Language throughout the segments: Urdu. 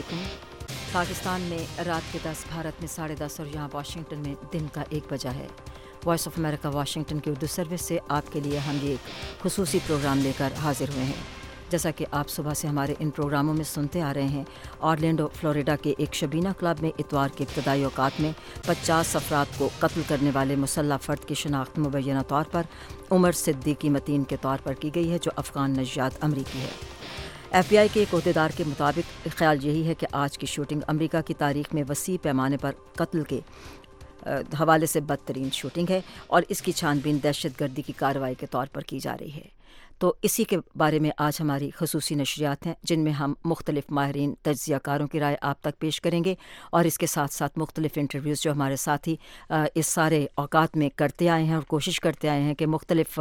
علیکم۔ پاکستان میں رات کے 10، بھارت میں 10:30 اور یہاں واشنگٹن میں دن کا 1 بجا ہے۔ وائس آف امریکہ واشنگٹن کی اردو سروس سے آپ کے لیے ہم یہ ایک خصوصی پروگرام لے کر حاضر ہوئے ہیں۔ جیسا کہ آپ صبح سے ہمارے ان پروگراموں میں سنتے آ رہے ہیں، اورلینڈو فلوریڈا کے ایک شبینہ کلب میں اتوار کے ابتدائی اوقات میں 50 افراد کو قتل کرنے والے مسلح فرد کی شناخت مبینہ طور پر عمر صدیقی متین کے طور پر کی گئی ہے، جو افغان نژاد امریکی ہے۔ ایف بی آئی کے ایک عہدیدار کے مطابق خیال یہی ہے کہ آج کی شوٹنگ امریکہ کی تاریخ میں وسیع پیمانے پر قتل کے حوالے سے بدترین شوٹنگ ہے اور اس کی چھان بین دہشت گردی کی کارروائی کے طور پر کی جا رہی ہے۔ تو اسی کے بارے میں آج ہماری خصوصی نشریات ہیں، جن میں ہم مختلف ماہرین تجزیہ کاروں کی رائے آپ تک پیش کریں گے، اور اس کے ساتھ ساتھ مختلف انٹرویوز جو ہمارے ساتھی اس سارے اوقات میں کرتے آئے ہیں اور کوشش کرتے آئے ہیں کہ مختلف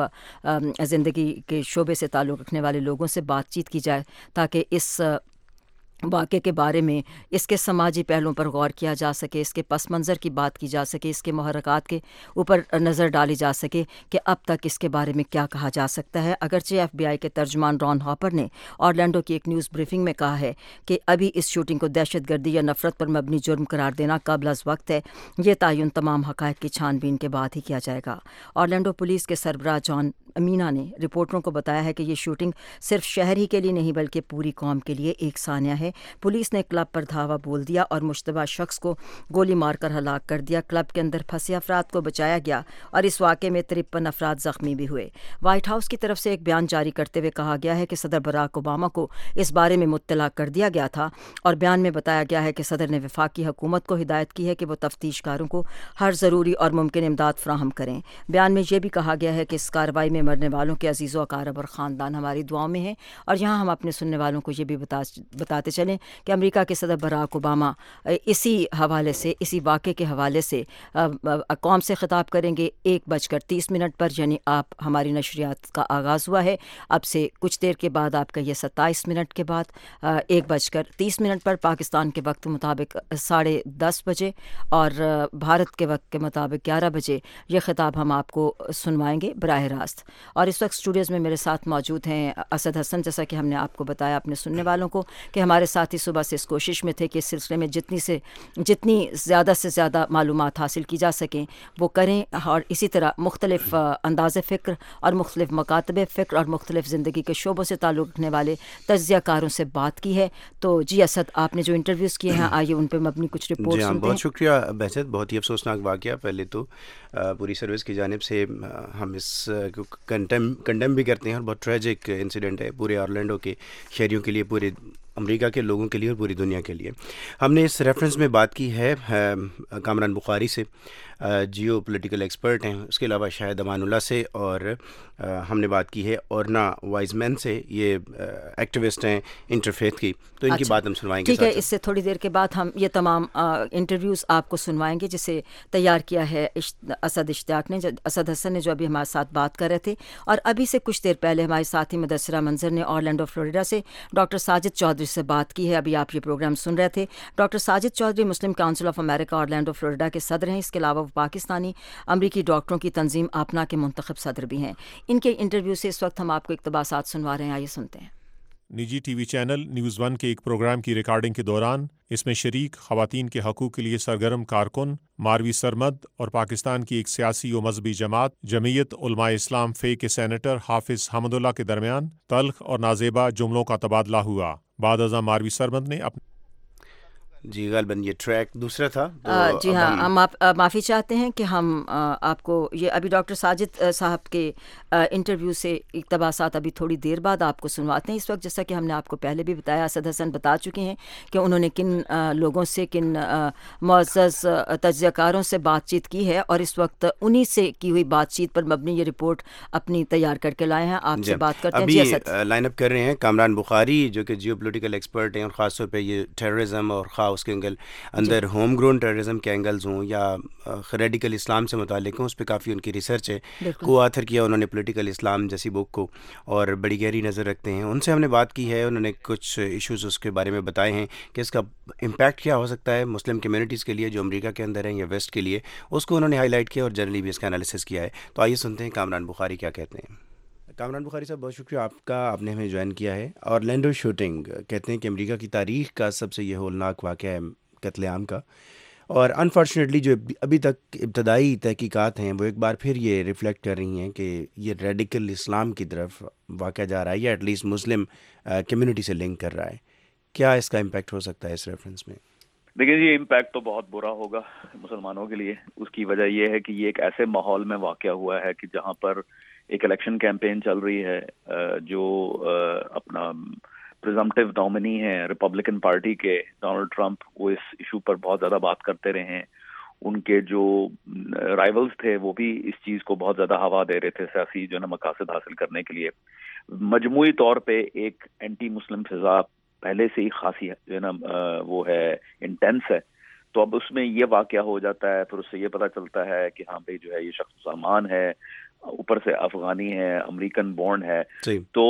زندگی کے شعبے سے تعلق رکھنے والے لوگوں سے بات چیت کی جائے، تاکہ اس واقعے کے بارے میں اس کے سماجی پہلوؤں پر غور کیا جا سکے، اس کے پس منظر کی بات کی جا سکے، اس کے محرکات کے اوپر نظر ڈالی جا سکے کہ اب تک اس کے بارے میں کیا کہا جا سکتا ہے۔ اگرچہ ایف بی آئی کے ترجمان ران ہاپر نے اورلینڈو کی ایک نیوز بریفنگ میں کہا ہے کہ ابھی اس شوٹنگ کو دہشت گردی یا نفرت پر مبنی جرم قرار دینا قبل از وقت ہے، یہ تعین تمام حقائق کی چھان بین کے بعد ہی کیا جائے گا۔ اورلینڈو پولیس کے سربراہ جان امینا نے رپورٹروں کو بتایا ہے کہ یہ شوٹنگ صرف شہر ہی کے لیے نہیں بلکہ پوری قوم کے لیے ایک سانیہ ہے۔ پولیس نے کلب پر دھاوا بول دیا اور مشتبہ شخص کو گولی مار کر ہلاک کر دیا۔ کلب کے اندر پھنسے افراد کو بچایا گیا اور اس واقعے میں 53 افراد زخمی بھی ہوئے۔ وائٹ ہاؤس کی طرف سے ایک بیان جاری کرتے ہوئے کہا گیا ہے کہ صدر براک اوباما کو اس بارے میں مطلع کر دیا گیا تھا، اور بیان میں بتایا گیا ہے کہ صدر نے وفاقی حکومت کو ہدایت کی ہے کہ وہ تفتیش کاروں کو ہر ضروری اور ممکن امداد فراہم کریں۔ بیان میں یہ بھی کہا گیا ہے کہ اس کارروائی میں مرنے والوں کے عزیز و اقارب اور خاندان ہماری دعاؤں میں ہیں، اور یہاں ہم اپنے سننے والوں کو یہ بھی بتاتے چلیں کہ امریکہ کے صدر براک اوباما اسی حوالے سے، اسی واقعے کے حوالے سے قوم سے خطاب کریں گے 1:30 پر، یعنی آپ ہماری نشریات کا آغاز ہوا ہے اب سے کچھ دیر کے بعد، آپ کا یہ 27 منٹ کے بعد 1:30 پر پاکستان کے وقت مطابق 10:30 بجے اور بھارت کے وقت کے مطابق 11 بجے یہ خطاب ہم آپ کو سنوائیں گے براہ راست۔ اور اس وقت اسٹوڈیوز میں میرے ساتھ موجود ہیں اسد حسن۔ جیسا کہ ہم نے آپ کو بتایا اپنے سننے والوں کو کہ ہمارے ساتھی صبح سے اس کوشش میں تھے کہ اس سلسلے میں جتنی زیادہ سے زیادہ معلومات حاصل کی جا سکیں وہ کریں، اور اسی طرح مختلف انداز فکر اور مختلف مکاتب فکر اور مختلف زندگی کے شعبوں سے تعلق رکھنے والے تجزیہ کاروں سے بات کی ہے۔ تو جی اسد، آپ نے جو انٹرویوز کیے ہیں آئیے ان پہ مبنی کچھ رپورٹ جی ہاں، سنتے ہیں۔ بہت شکریہ بہجت، بہت ہی افسوسناک واقعہ۔ پہلے تو پوری سروس کی جانب سے ہم اس کو کنڈیم بھی کرتے ہیں، اور بہت ٹریجک انسیڈنٹ ہے پورے اورلینڈو کے شہریوں کے لیے، پورے امریکہ کے لوگوں کے لیے اور پوری دنیا کے لیے۔ ہم نے اس ریفرنس میں بات کی ہے کامران بخاری سے، جیو پولیٹیکل ایکسپرٹ ہیں، اس کے علاوہ شاہد امان اللہ سے، اور ہم نے بات کی ہے اورنا وائز مین سے، یہ ایکٹیوسٹ ہیں انٹرفیتھ کی، تو ان کی بات ہم سنوائیں گے۔ ٹھیک ہے، اس سے تھوڑی دیر کے بعد ہم یہ تمام انٹرویوز آپ کو سنوائیں گے، جسے تیار کیا ہے اسد اشتیاق نے، اسد حسن نے، جو ابھی ہمارے ساتھ بات کر رہے تھے، اور ابھی سے کچھ دیر پہلے ہمارے ساتھی مدثرہ منظر نے اورلینڈو فلوریڈا سے ڈاکٹر ساجد چودھری سے بات کی ہے۔ ابھی آپ یہ پروگرام سن رہے تھے۔ Doctor Sajid Chaudhry Muslim council of America Orlando Florida کے صدر ہیں۔ اس کے علاوہ وہ پاکستانی امریکی ڈاکٹروں کی تنظیم آپنا کے منتخب صدر بھی ہیں۔ ان کے انٹرویو سے اس وقت ہم آپ کو اقتباسات سنوا رہے ہیں، آئیے سنتے ہیں۔ نجی ٹی وی چینل نیوز 1 کے ایک پروگرام کی ریکارڈنگ کے دوران اس میں شریک خواتین کے حقوق کے لیے سرگرم کارکن ماروی سرمد اور پاکستان کی ایک سیاسی و مذہبی جماعت جمعیت علماء اسلام فے کے سینیٹر حافظ حمد اللہ کے درمیان تلخ اور نازیبا جملوں کا تبادلہ ہوا۔ بعد ازاں ماروی سرمد نے جی غالباً یہ ٹریک دوسرا تھا۔ جی ہاں، ہم معافی چاہتے ہیں کہ ہم آپ کو یہ ابھی ڈاکٹر ساجد صاحب کے انٹرویو سے اقتباسات ابھی تھوڑی دیر بعد آپ کو سنواتے ہیں۔ اس وقت جیسا کہ ہم نے آپ کو پہلے بھی بتایا، اسد حسن بتا چکے ہیں کہ انہوں نے کن لوگوں سے، کن معزز تجزیہ کاروں سے بات چیت کی ہے، اور اس وقت انہی سے کی ہوئی بات چیت پر مبنی یہ رپورٹ اپنی تیار کر کے لائے ہیں، آپ سے بات کرتے ہیں۔ جی اسد، لائن اپ کر رہے ہیں کامران بخاری، جو کہ جیو پولیٹیکل ایکسپرٹ ہیں، اور خاص طور پہ یہ ٹیررزم اور اس کے اینگل اندر ہوم گرون ٹیررزم کے اینگلز ہوں یا ریڈیکل اسلام سے متعلق ہوں، اس پہ کافی ان کی ریسرچ ہے۔ کو آتھر کیا انہوں نے پولیٹیکل اسلام جیسی بک کو، اور بڑی گہری نظر رکھتے ہیں۔ ان سے ہم نے بات کی ہے، انہوں نے کچھ ایشوز اس کے بارے میں بتائے ہیں کہ اس کا امپیکٹ کیا ہو سکتا ہے مسلم کمیونٹیز کے لیے جو امریکہ کے اندر ہیں یا ویسٹ کے لیے، اس کو انہوں نے ہائی لائٹ کیا اور جنرلی بھی اس کا انالیسس کیا ہے۔ تو آئیے سنتے ہیں کامران بخاری کیا کہتے ہیں۔ کامران بخاری صاحب، بہت شکریہ آپ کا، آپ نے ہمیں جوائن کیا ہے۔ اورلینڈو شوٹنگ کہتے ہیں کہ امریکہ کی تاریخ کا سب سے یہ ہولناک واقعہ ہے قتل عام کا، اور انفارچونیٹلی جو ابھی تک ابتدائی تحقیقات ہیں وہ ایک بار پھر یہ ریفلیکٹ کر رہی ہیں کہ یہ ریڈیکل اسلام کی طرف واقعہ جا رہا ہے، یا ایٹ لیسٹ مسلم کمیونٹی سے لنک کر رہا ہے۔ کیا اس کا امپیکٹ ہو سکتا ہے اس ریفرنس میں؟ دیکھیں جی، امپیکٹ تو بہت برا ہوگا مسلمانوں کے لیے۔ اس کی وجہ یہ ہے کہ یہ ایک ایسے ماحول میں واقع ہوا ہے کہ جہاں پر ایک الیکشن کیمپین چل رہی ہے، جو اپنا پریزمپٹیو نامنی ہیں ریپبلکن پارٹی کے ڈونلڈ ٹرمپ، وہ اس ایشو پر بہت زیادہ بات کرتے رہے ہیں۔ ان کے جو رائیولز تھے وہ بھی اس چیز کو بہت زیادہ ہوا دے رہے تھے سیاسی جو ہے نا مقاصد حاصل کرنے کے لیے۔ مجموعی طور پہ ایک اینٹی مسلم فضا پہلے سے ہی خاصی جو ہے نا وہ ہے انٹینس ہے، تو اب اس میں یہ واقعہ ہو جاتا ہے، پھر اس سے یہ پتہ چلتا ہے کہ ہاں بھائی جو ہے یہ شخص مسلمان ہے، اوپر سے افغانی ہے، امریکن بورن ہے، تو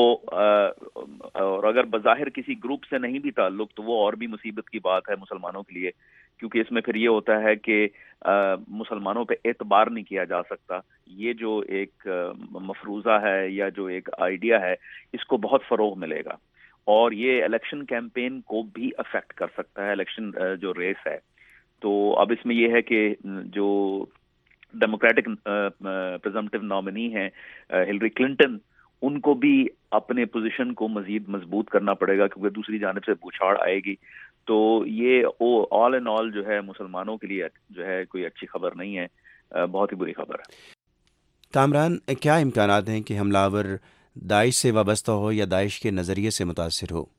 اور اگر بظاہر کسی گروپ سے نہیں بھی تعلق تو وہ اور بھی مصیبت کی بات ہے مسلمانوں کے لیے، کیونکہ اس میں پھر یہ ہوتا ہے کہ مسلمانوں پہ اعتبار نہیں کیا جا سکتا۔ یہ جو ایک مفروضہ ہے یا جو ایک آئیڈیا ہے، اس کو بہت فروغ ملے گا، اور یہ الیکشن کیمپین کو بھی افیکٹ کر سکتا ہے، الیکشن جو ریس ہے۔ تو اب اس میں یہ ہے کہ جو ڈیموکریٹک پریزمپٹیو نامنی ہیں ہلری کلنٹن، ان کو بھی اپنے پوزیشن کو مزید مضبوط کرنا پڑے گا، کیونکہ دوسری جانب سے بوچھاڑ آئے گی۔ تو یہ آل ان آل جو ہے مسلمانوں کے لیے جو ہے کوئی اچھی خبر نہیں ہے، بہت ہی بری خبر ہے۔ کامران، کیا امکانات ہیں کہ حملہ آور داعش سے وابستہ ہو یا داعش کے نظریے سے متاثر ہو؟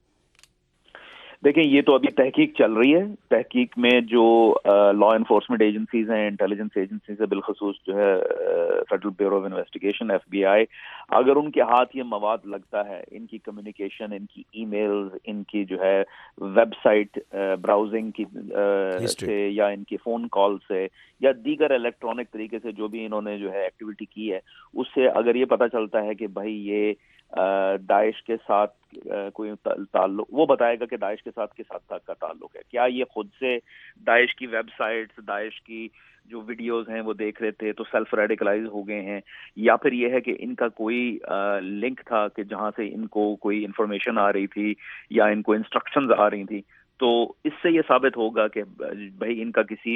دیکھیں یہ تو ابھی تحقیق چل رہی ہے۔ تحقیق میں جو لا انفورسمنٹ ایجنسیز ہیں، انٹیلیجنس ایجنسیز ہیں، بالخصوص جو ہے federal bureau of investigation FBI، اگر ان کے ہاتھ یہ مواد لگتا ہے، ان کی کمیونیکیشن، ان کی ای میلز، ان کی جو ہے ویب سائٹ براؤزنگ کی سے، یا ان کی فون کال سے، یا دیگر الیکٹرانک طریقے سے جو بھی انہوں نے جو ہے ایکٹیویٹی کی ہے، اس سے اگر یہ پتہ چلتا ہے کہ بھائی یہ داعش کے ساتھ کوئی تعلق، وہ بتائے گا کہ داعش کے ساتھ کس حد تک کا تعلق ہے۔ کیا یہ خود سے داعش کی ویب سائٹس، داعش کی جو ویڈیوز ہیں وہ دیکھ رہے تھے تو سیلف ریڈیکلائز ہو گئے ہیں، یا پھر یہ ہے کہ ان کا کوئی لنک تھا کہ جہاں سے ان کو کوئی انفارمیشن آ رہی تھی یا ان کو انسٹرکشنز آ رہی تھی۔ تو اس سے یہ ثابت ہوگا کہ بھائی ان کا کسی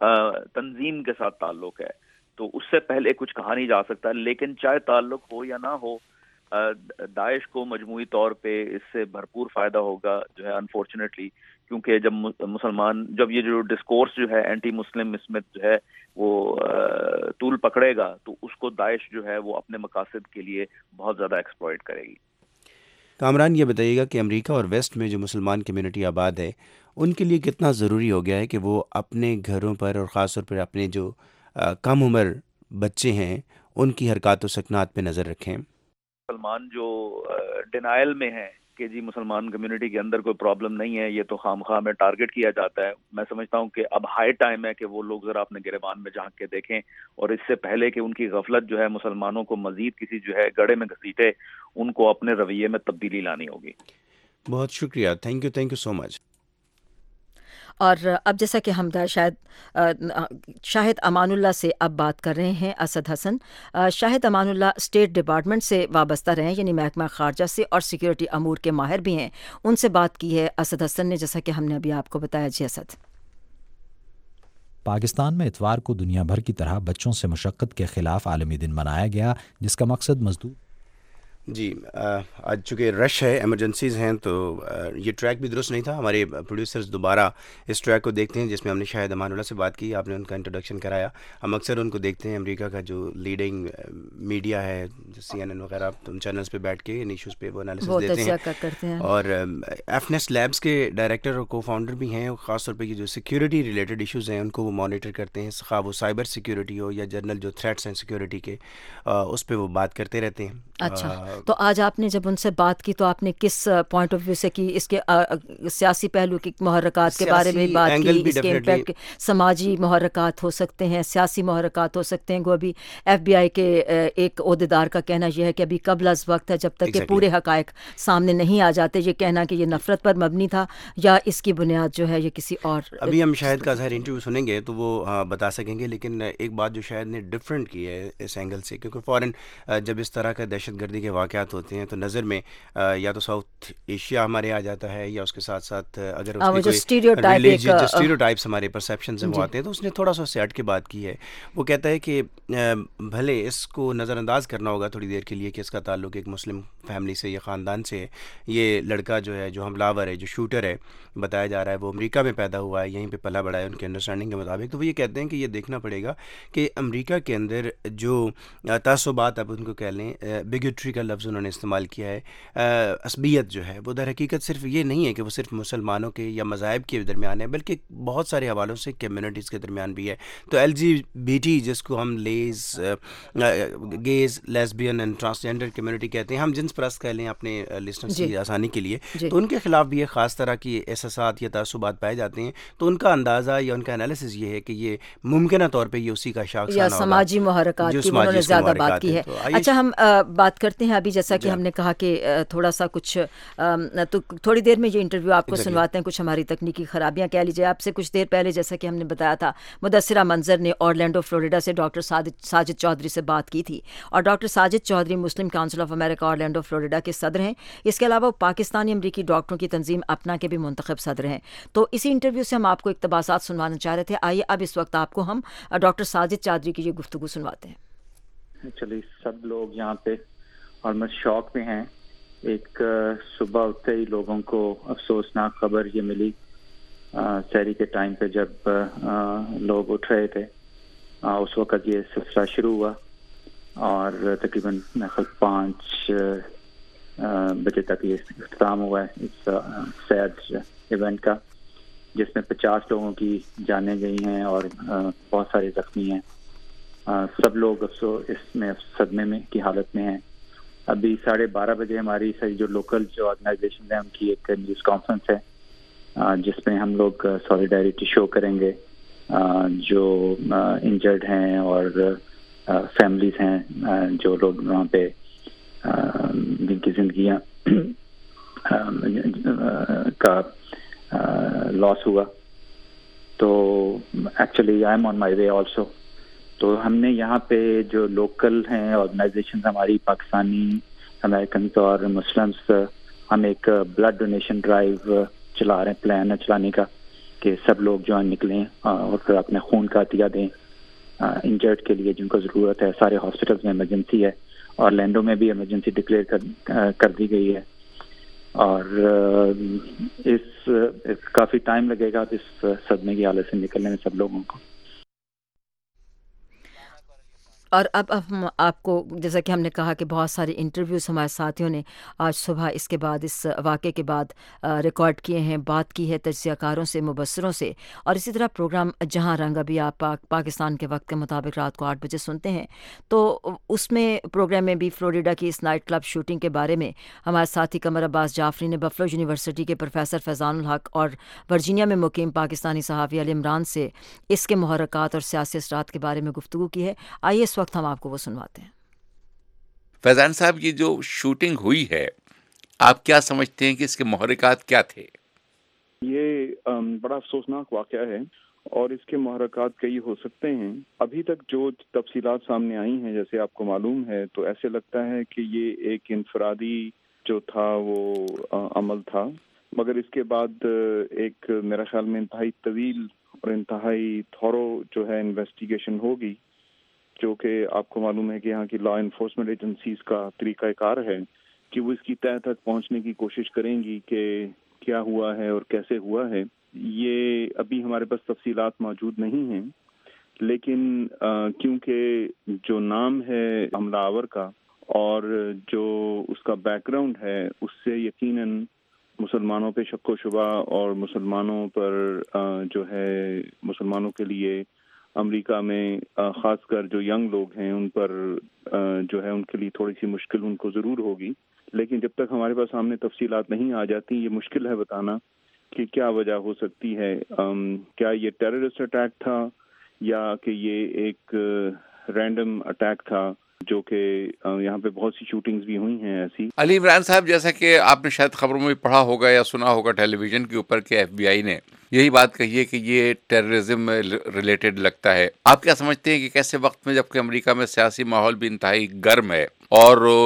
تنظیم کے ساتھ تعلق ہے۔ تو اس سے پہلے کچھ کہا نہیں جا سکتا، لیکن چاہے تعلق ہو یا نہ ہو، داعش کو مجموعی طور پہ اس سے بھرپور فائدہ ہوگا جو ہے انفارچونیٹلی، کیونکہ جب یہ جو ڈسکورس جو ہے اینٹی مسلم اس میں جو ہے وہ طول پکڑے گا، تو اس کو داعش جو ہے وہ اپنے مقاصد کے لیے بہت زیادہ ایکسپلائٹ کرے گی۔ کامران، یہ بتائیے گا کہ امریکہ اور ویسٹ میں جو مسلمان کمیونٹی آباد ہے، ان کے لیے کتنا ضروری ہو گیا ہے کہ وہ اپنے گھروں پر اور خاص طور پر اپنے جو کم عمر بچے ہیں ان کی حرکات و سکنات پہ نظر رکھیں؟ مسلمان جو ڈینائل میں ہیں کہ جی مسلمان کمیونٹی کے اندر کوئی پرابلم نہیں ہے، یہ تو خامخواہ میں ٹارگٹ کیا جاتا ہے، میں سمجھتا ہوں کہ اب ہائی ٹائم ہے کہ وہ لوگ ذرا اپنے گریبان میں جھانک کے دیکھیں، اور اس سے پہلے کہ ان کی غفلت جو ہے مسلمانوں کو مزید کسی جو ہے گڑھے میں گھسیٹے، ان کو اپنے رویے میں تبدیلی لانی ہوگی۔ بہت شکریہ، تھینک یو سو مچ۔ اور اب جیسا کہ ہم شاہد امان اللہ سے اب بات کر رہے ہیں، اسد حسن شاہد امان اللہ اسٹیٹ ڈپارٹمنٹ سے وابستہ رہے ہیں، یعنی محکمہ خارجہ سے، اور سیکیورٹی امور کے ماہر بھی ہیں۔ ان سے بات کی ہے اسد حسن نے، جیسا کہ ہم نے ابھی آپ کو بتایا۔ جی اسد۔ پاکستان میں اتوار کو دنیا بھر کی طرح بچوں سے مشقت کے خلاف عالمی دن منایا گیا، جس کا مقصد مزدور جی آج چونکہ رش ہے، ایمرجنسیز ہیں، تو یہ ٹریک بھی درست نہیں تھا۔ ہمارے پروڈیوسرز دوبارہ اس ٹریک کو دیکھتے ہیں جس میں ہم نے شاہد امان اللہ سے بات کی، آپ نے ان کا انٹروڈکشن کرایا۔ ہم اکثر ان کو دیکھتے ہیں، امریکہ کا جو لیڈنگ میڈیا ہے، CNN وغیرہ، تم چینلز پہ بیٹھ کے ان ایشوز پہ وہ انالیسز دیتے ہیں، اور ایفنیس لیبس کے ڈائریکٹر اور کو فاؤنڈر بھی ہیں، خاص طور پہ جو سیکیورٹی ریلیٹڈ ایشوز ہیں ان کو وہ مانیٹر کرتے ہیں، خواہ وہ سائبر سیکیورٹی ہو یا جنرل جو تھریٹس ہیں سیکیورٹی کے، اس پہ وہ بات کرتے رہتے ہیں۔ اچھا، تو آج آپ نے جب ان سے بات کی تو آپ نے کس پوائنٹ آف ویو سے کی؟ اس کے سیاسی پہلو کی محرکات کے بارے میں بات کی، اس کے امپیکٹ، سماجی محرکات ہو سکتے ہیں، سیاسی محرکات ہو سکتے ہیں۔ ابھی FBI کے ایک عہدیدار کا کہنا یہ ہے کہ ابھی قبل از وقت ہے، جب تک کہ پورے حقائق سامنے نہیں آ جاتے، یہ کہنا کہ یہ نفرت پر مبنی تھا یا اس کی بنیاد جو ہے یہ کسی اور۔ ابھی ہم شاہد کا ظاہر انٹرویو سنیں گے تو وہ بتا سکیں گے، لیکن ایک بات جو شاہد نے ڈفرینٹ کی ہے اس اینگل سے، کیونکہ فوراً جب اس طرح کا دہشت دہشت گردی کے واقعات ہوتے ہیں تو نظر میں یا تو ساؤتھ ایشیا ہمارے آ جاتا ہے، یا اس کے ساتھ ساتھ اگر اس کے کوئی ریلیجن اسٹیریوٹائپس ہمارے پرسیپشنز ہیں وہ آتے ہیں، تو اس نے تھوڑا سا اس سے ہٹ کے بات کی ہے. وہ کہتا ہے کہ بھلے اس کو نظر انداز کرنا ہوگا تھوڑی دیر کے لیے کہ اس کا تعلق ایک مسلم فیملی سے یا خاندان سے ہے. یہ لڑکا جو ہے، جو حملہ آور ہے، جو شوٹر ہے بتایا جا رہا ہے، وہ امریکہ میں پیدا ہوا ہے، یہیں پہ پلا بڑا ہے ان کے انڈرسٹینڈنگ کے مطابق. تو وہ یہ کہتے ہیں کہ یہ دیکھنا پڑے گا کہ امریکہ کے اندر جو تعصبات، اب ان کو کہہ لیں، بگٹری کا لفظ انہوں نے استعمال کیا ہے، عصبیت جو ہے وہ در حقیقت صرف یہ نہیں ہے کہ وہ صرف مسلمانوں کے یا مذاہب کے درمیان ہے، بلکہ بہت سارے حوالوں سے کمیونٹیز کے درمیان بھی ہے. تو LGBT جس کو ہم gays, lesbian and transgender community کہتے ہیں، ہم جنس پرست کہہ لیں اپنے لسنرز کی آسانی کے لیے، تو ان کے خلاف بھی ایک خاص طرح کی احساسات یا تعصبات پائے جاتے ہیں. تو ان کا اندازہ یا ان کا انالیسس یہ ہے کہ یہ ممکنہ طور پہ یہ اسی کا شاخسانہ ہوگا، یا سماجی محرکات کی انہوں نے زیادہ بات کی ہے. اچھا، ہم بات کرتے ہیں ابھی، جیسا کہ ہم نے کہا کہ تھوڑا سا کچھ تو تھوڑی دیر میں یہ انٹرویو آپ کو سنواتے ہیں. کچھ ہماری تکنیکی خرابیاں کہہ لیجیے. آپ سے کچھ دیر پہلے جیسا کہ ہم نے بتایا تھا، مدثرہ منظر نے اورلینڈو فلوریڈا سے ڈاکٹر ساجد چودھری سے بات کی تھی، اور doctor Sajid Chaudhry Muslim council of America Orlando Florida کے صدر ہیں. اس کے علاوہ پاکستانی امریکی ڈاکٹروں کی تنظیم اپنا کے بھی منتخب صدر ہیں. تو اسی انٹرویو سے ہم آپ کو اقتباسات سنوانا چاہ رہے تھے. آئیے اب اس وقت آپ کو ہم ڈاکٹر ساجد چودھری کی یہ گفتگو سنواتے ہیں. چلیے، سب لوگ یہاں پہ آلموسٹ شوق میں ہیں. ایک صبح اٹھتے ہی لوگوں کو افسوسناک خبر یہ ملی سحری کے ٹائم پہ، جب لوگ اٹھ رہے تھے اس وقت یہ سلسلہ شروع ہوا، اور تقریباً 5 بجے تک یہ اختتام ہوا ہے اس سیڈ ایونٹ کا، جس میں 50 لوگوں کی جانیں گئی ہیں اور بہت سارے زخمی ہیں. سب لوگ اس میں صدمے میں کی حالت میں ہیں. ابھی 12:30 بجے ہماری جو لوکل جو آرگنائزیشن ہے ان کی ایک نیوز کانفرنس ہے، جس میں ہم لوگ سالیڈیرٹی شو کریں گے جو انجرڈ ہیں اور فیملیز ہیں، جو لوگ وہاں پہ جن کی زندگیاں کا لاس ہوا. تو actually I am on my way also. تو ہم نے یہاں پہ جو لوکل ہیں آرگنائزیشنز ہماری، پاکستانی امریکنز اور مسلمس، ہم ایک بلڈ ڈونیشن ڈرائیو چلا رہے ہیں، پلان ہے چلانے کا کہ سب لوگ جو نکلیں اور اپنے خون کا عطیہ دیں انجرڈ کے لیے جن کو ضرورت ہے. سارے ہاسپٹلز میں ایمرجنسی ہے، اورلینڈو میں بھی ایمرجنسی ڈکلیئر کر دی گئی ہے، اور اس کافی ٹائم لگے گا اس صدمے کی حالت سے نکلنے میں سب لوگوں کو. اور اب ہم آپ کو، جیسا کہ ہم نے کہا کہ بہت سارے انٹرویوز ہمارے ساتھیوں نے آج صبح اس کے بعد، اس واقعے کے بعد ریکارڈ کیے ہیں، بات کی ہے تجزیہ کاروں سے، مبصروں سے. اور اسی طرح پروگرام جہاں رنگ ابھی آپ پاکستان کے وقت کے مطابق رات کو 8 بجے سنتے ہیں. تو اس میں پروگرام میں بھی فلوریڈا کی اس نائٹ کلب شوٹنگ کے بارے میں ہمارے ساتھی قمر عباس جعفری نے بفلو یونیورسٹی کے پروفیسر فیضان الحق اور ورجینیا میں مقیم پاکستانی صحافی علی عمران سے اس کے محرکات اور سیاسی اثرات کے بارے میں گفتگو کی ہے. آئیے اس وقت ہم آپ کو وہ سنواتے ہیں. فیضان صاحب، یہ جو شوٹنگ ہوئی ہے، آپ کیا سمجھتے ہیں کہ اس کے محرکات کیا تھے؟ یہ بڑا افسوسناک واقعہ ہے اور اس کے محرکات کئی ہو سکتے ہیں. ابھی تک جو تفصیلات سامنے آئی ہیں، جیسے آپ کو معلوم ہے، تو ایسے لگتا ہے کہ یہ ایک انفرادی جو تھا وہ عمل تھا، مگر اس کے بعد ایک میرا خیال میں انتہائی طویل اور انتہائی تھورو جو ہے انویسٹیگیشن ہوگی، جو کہ آپ کو معلوم ہے کہ یہاں کی لا انفورسمنٹ ایجنسیز کا طریقہ کار ہے کہ وہ اس کی تہہ تک پہنچنے کی کوشش کریں گی کہ کیا ہوا ہے اور کیسے ہوا ہے. یہ ابھی ہمارے پاس تفصیلات موجود نہیں ہیں، لیکن کیونکہ جو نام ہے حملہ آور کا اور جو اس کا بیک گراؤنڈ ہے، اس سے یقیناً مسلمانوں پہ شک و شبہ اور مسلمانوں پر جو ہے مسلمانوں کے لیے امریکہ میں خاص کر جو ینگ لوگ ہیں ان پر جو ہے ان کے لیے تھوڑی سی مشکل ان کو ضرور ہوگی. لیکن جب تک ہمارے پاس سامنے تفصیلات نہیں آ جاتی، یہ مشکل ہے بتانا کہ کیا وجہ ہو سکتی ہے. کیا یہ ٹیررسٹ اٹیک تھا یا کہ یہ ایک رینڈم اٹیک تھا، جو کہ یہاں پہ بہت سی شوٹنگز بھی ہوئی ہیں ایسی. علی عمران صاحب، جیسا کہ آپ نے شاید خبروں میں پڑھا ہوگا یا سنا ہوگا ٹیلی ویژن کے اوپر کہ FBI نے یہی بات کہی ہے کہ یہ ٹیررزم ریلیٹڈ لگتا ہے. آپ کیا سمجھتے ہیں کہ کیسے وقت میں، جبکہ امریکہ میں سیاسی ماحول بھی انتہائی گرم ہے اور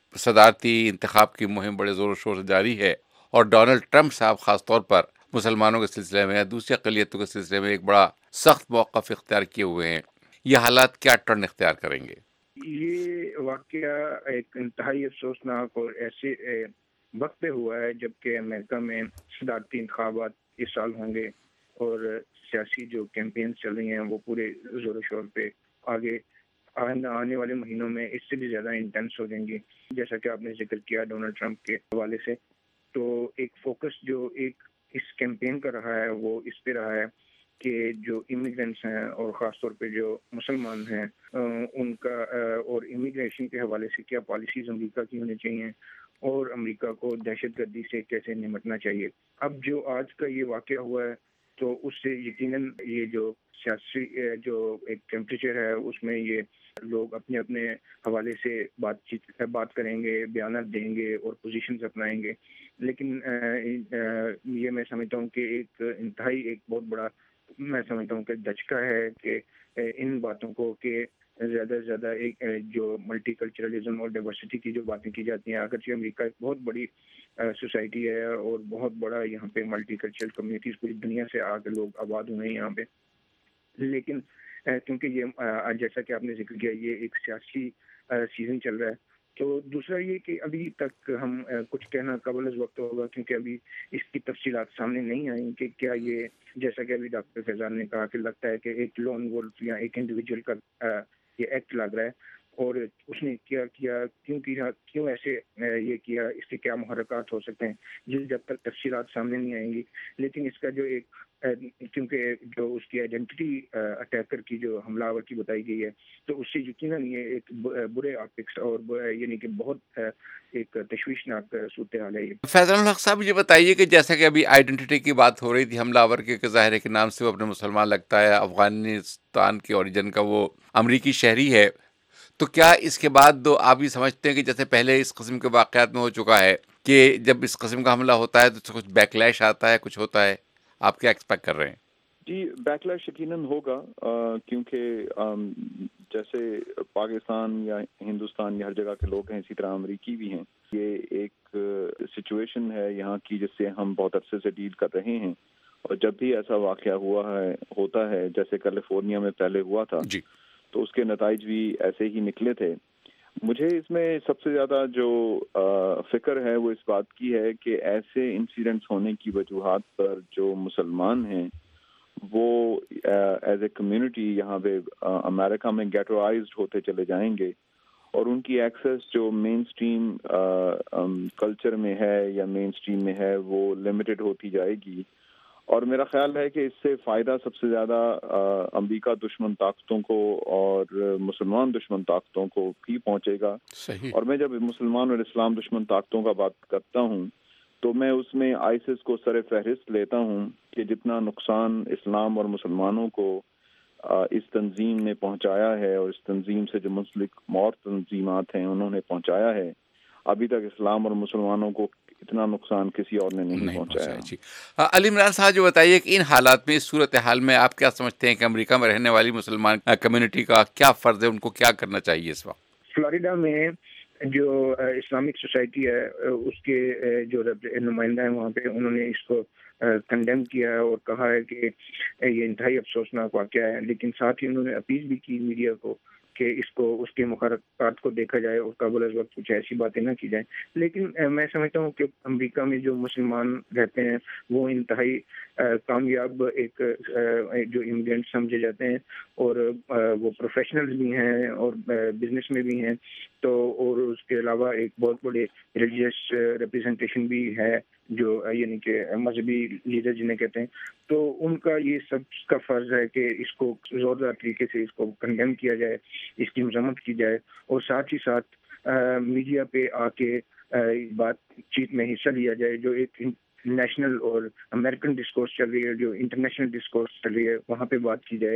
صدارتی انتخاب کی مہم بڑے زور و شور سے جاری ہے اور ڈونلڈ ٹرمپ صاحب خاص طور پر مسلمانوں کے سلسلے میں یا دوسری اقلیتوں کے سلسلے میں ایک بڑا سخت موقف اختیار کیے ہوئے ہیں، یہ حالات کیا ٹرن اختیار کریں گے؟ یہ واقعہ ایک انتہائی افسوسناک اور ایسے وقت پہ ہوا ہے جبکہ امریکہ میں صدارتی انتخابات اس سال ہوں گے اور سیاسی جو کیمپینز چل رہی ہیں وہ پورے زور و شور پہ آگے آنے والے مہینوں میں اس سے بھی زیادہ انٹینس ہو جائیں گی. جیسا کہ آپ نے ذکر کیا ڈونلڈ ٹرمپ کے حوالے سے، تو ایک فوکس جو ایک اس کیمپین کا رہا ہے وہ اس پہ رہا ہے کہ جو امیگرینٹس ہیں اور خاص طور پہ جو مسلمان ہیں ان کا اور امیگریشن کے حوالے سے کیا پالیسیز امریکہ کی ہونی چاہیے اور امریکہ کو دہشت گردی سے کیسے نمٹنا چاہیے. اب جو آج کا یہ واقعہ ہوا ہے تو اس سے یقیناً یہ جو سیاسی جو ایک ٹیمپریچر ہے اس میں یہ لوگ اپنے اپنے حوالے سے بات کریں گے، بیانات دیں گے اور پوزیشنز اپنائیں گے. لیکن یہ میں سمجھتا ہوں کہ ایک انتہائی ایک بہت بڑا میں سمجھتا ہوں کہ دھچکا ہے کہ ان باتوں کو کہ زیادہ سے زیادہ ایک جو ملٹی کلچرلزم اور ڈائیورسٹی کی جو باتیں کی جاتی ہیں، اگرچہ امریکہ ایک بہت بڑی سوسائٹی ہے اور بہت بڑا یہاں پہ ملٹی کلچرل کمیونٹیز پوری دنیا سے آ کے لوگ آباد ہوئے ہیں یہاں پہ، لیکن کیونکہ یہ جیسا کہ آپ نے ذکر کیا یہ ایک سیاسی سیزن چل رہا ہے، تو دوسرا یہ کہ ابھی تک ہم کچھ کہنا قبل از وقت ہوگا کیونکہ ابھی اس کی تفصیلات سامنے نہیں آئیں کہ کیا یہ جیسا کہ ابھی ڈاکٹر فیضان نے کہا کہ لگتا ہے کہ ایک لون وولف یا ایک انڈیویجول کا یہ ایکٹ لگ رہا ہے اور اس نے کیوں ایسے یہ کیا، اس کے کیا محرکات ہو سکتے ہیں جب تک تفصیلات سامنے نہیں آئیں گی. لیکن اس کا جو ایک کیونکہ جو اس کی آئیڈینٹی اٹیکر کی جو حملہ آور کی بتائی گئی ہے تو اس سے یقیناً یہ ایک برے آپٹکس اور یعنی کہ بہت ایک تشویشناک صورتحال ہے. فیضان الحق صاحب یہ بتائیے کہ جیسا کہ ابھی آئیڈینٹی کی بات ہو رہی تھی حملہ آور کے ظاہر ہے کہ نام سے وہ اپنے مسلمان لگتا ہے، افغانستان کے اوریجن کا وہ امریکی شہری ہے، تو کیا اس کے بعد آپ یہ سمجھتے ہیں کہ جیسے پہلے اس قسم کے واقعات میں ہو چکا ہے کہ جب اس قسم کا حملہ ہوتا ہے تو کچھ بیکلیش آتا ہے، کچھ ہوتا ہے، آپ کیا ایکسپیکٹ کر رہے ہیں؟ جی بیکلیش یقیناً ہوگا کیونکہ جیسے پاکستان یا ہندوستان یا ہر جگہ کے لوگ ہیں اسی طرح امریکی بھی ہیں. یہ ایک سچویشن ہے یہاں کی جس سے ہم بہت عرصے سے ڈیل کر رہے ہیں اور جب بھی ایسا واقعہ ہوتا ہے جیسے کیلیفورنیا میں پہلے ہوا تھا جی تو اس کے نتائج بھی ایسے ہی نکلے تھے. مجھے اس میں سب سے زیادہ جو فکر ہے وہ اس بات کی ہے کہ ایسے انسیڈنٹس ہونے کی وجوہات پر جو مسلمان ہیں وہ ایز اے کمیونٹی یہاں پہ امریکہ میں گیٹرائزڈ ہوتے چلے جائیں گے اور ان کی ایکسیس جو مین سٹریم کلچر میں ہے یا مین سٹریم میں ہے وہ لمیٹڈ ہوتی جائے گی. اور میرا خیال ہے کہ اس سے فائدہ سب سے زیادہ امریکہ دشمن طاقتوں کو اور مسلمان دشمن طاقتوں کو بھی پہنچے گا. صحیح. اور میں جب مسلمان اور اسلام دشمن طاقتوں کا بات کرتا ہوں تو میں اس میں آئیسس کو سر فہرست لیتا ہوں کہ جتنا نقصان اسلام اور مسلمانوں کو اس تنظیم نے پہنچایا ہے اور اس تنظیم سے جو منسلک اور تنظیمات ہیں انہوں نے پہنچایا ہے، ابھی تک اسلام اور مسلمانوں کو اتنا نقصان کسی اور نے نہیں پہنچایا. جی علی عمران صاحب جو بتائیے کہ ان حالات میں، اس صورتحال میں آپ کیا سمجھتے ہیں کہ امریکہ میں رہنے والی مسلمان کمیونٹی کا کیا فرض ہے، ان کو کیا کرنا چاہیے اس وقت؟ فلوریڈا میں جو اسلامک سوسائٹی ہے اس کے جو نمائندہ ہیں وہاں پہ انہوں نے اس کو کنڈیم کیا ہے اور کہا ہے کہ یہ انتہائی افسوسناک واقعہ ہے، لیکن ساتھ ہی انہوں نے اپیل بھی کی میڈیا کو کہ اس کے مخالفات کو دیکھا جائے اور قبل از وقت کچھ ایسی باتیں نہ کی جائیں. لیکن میں سمجھتا ہوں کہ امریکہ میں جو مسلمان رہتے ہیں وہ انتہائی کامیاب ایک جو امیگرینٹ سمجھے جاتے ہیں اور وہ پروفیشنلز بھی ہیں اور بزنس میں بھی ہیں، تو اور اس کے علاوہ ایک بہت بڑے ریلیجیس ریپرزنٹیشن بھی ہے جو یعنی کہ مذہبی لیڈر جنہیں کہتے ہیں. تو ان کا یہ سب کا فرض ہے کہ اس کو زوردار طریقے سے اس کو کنڈیم کیا جائے، اس کی مذمت کی جائے اور ساتھ ہی ساتھ میڈیا پہ آ کے بات چیت میں حصہ لیا جائے. جو ایک نیشنل اور امریکن ڈسکورس چل رہی ہے، جو انٹرنیشنل ڈسکورس چل رہی ہے، وہاں پہ بات کی جائے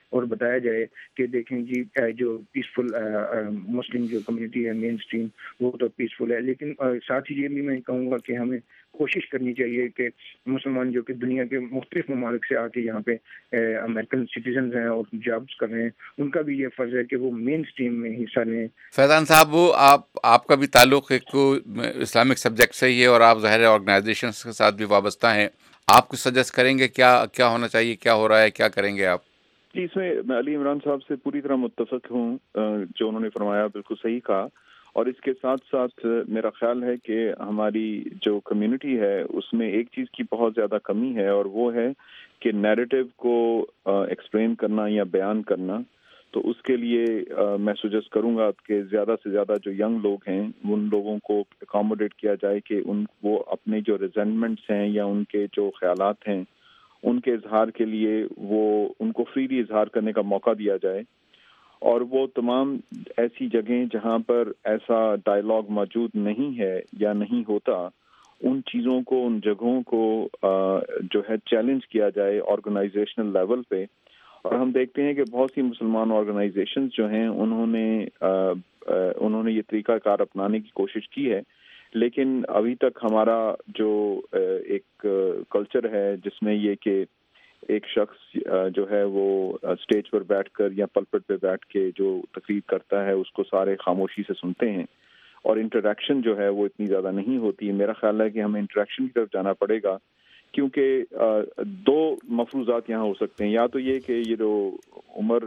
اور بتایا جائے کہ دیکھیں جی جو پیسفل مسلم جو کمیونٹی ہے مین اسٹریم وہ تو پیسفل ہے، لیکن ساتھ ہی یہ بھی میں کہوں گا کہ ہمیں کوشش کرنی چاہیے کہ مسلمان جو کہ دنیا کے مختلف ممالک سے آ کے یہاں پہ امریکن سٹیزنز ہیں اور جابس کر رہے ہیں، ان کا بھی یہ فرض ہے کہ وہ مین اسٹریم میں حصہ لیں۔ فیضان صاحب، وہ آپ کا بھی تعلق ایک اسلامک سبجیکٹ سے ہی ہے اور آپ ظاہر آرگنائزیشنس کے ساتھ بھی وابستہ ہیں، آپ کچھ سجیسٹ کریں گے کیا ہونا چاہیے، کیا ہو رہا ہے، کیا کریں گے آپ؟ جی، اس میں علی عمران صاحب سے پوری طرح متفق ہوں، جو انہوں نے فرمایا بالکل صحیح کہا، اور اس کے ساتھ ساتھ میرا خیال ہے کہ ہماری جو کمیونٹی ہے اس میں ایک چیز کی بہت زیادہ کمی ہے، اور وہ ہے کہ نیریٹو کو ایکسپلین کرنا یا بیان کرنا۔ تو اس کے لیے میں سجیسٹ کروں گا کہ زیادہ سے زیادہ جو ینگ لوگ ہیں ان لوگوں کو اکاموڈیٹ کیا جائے کہ وہ اپنے جو ریزنٹمنٹس ہیں یا ان کے جو خیالات ہیں ان کے اظہار کے لیے وہ ان کو فریلی اظہار کرنے کا موقع دیا جائے، اور وہ تمام ایسی جگہیں جہاں پر ایسا ڈائلاگ موجود نہیں ہے یا نہیں ہوتا، ان چیزوں کو، ان جگہوں کو جو ہے چیلنج کیا جائے آرگنائزیشنل لیول پہ۔ اور ہم دیکھتے ہیں کہ بہت سی مسلمان آرگنائزیشنز جو ہیں انہوں نے یہ طریقہ کار اپنانے کی کوشش کی ہے، لیکن ابھی تک ہمارا جو ایک کلچر ہے جس میں یہ کہ ایک شخص جو ہے وہ اسٹیج پر بیٹھ کر یا پلپٹ پہ بیٹھ کے جو تقریر کرتا ہے اس کو سارے خاموشی سے سنتے ہیں، اور انٹریکشن جو ہے وہ اتنی زیادہ نہیں ہوتی۔ میرا خیال ہے کہ ہمیں انٹریکشن کی طرف جانا پڑے گا، کیونکہ دو مفروضات یہاں ہو سکتے ہیں، یا تو یہ کہ یہ جو عمر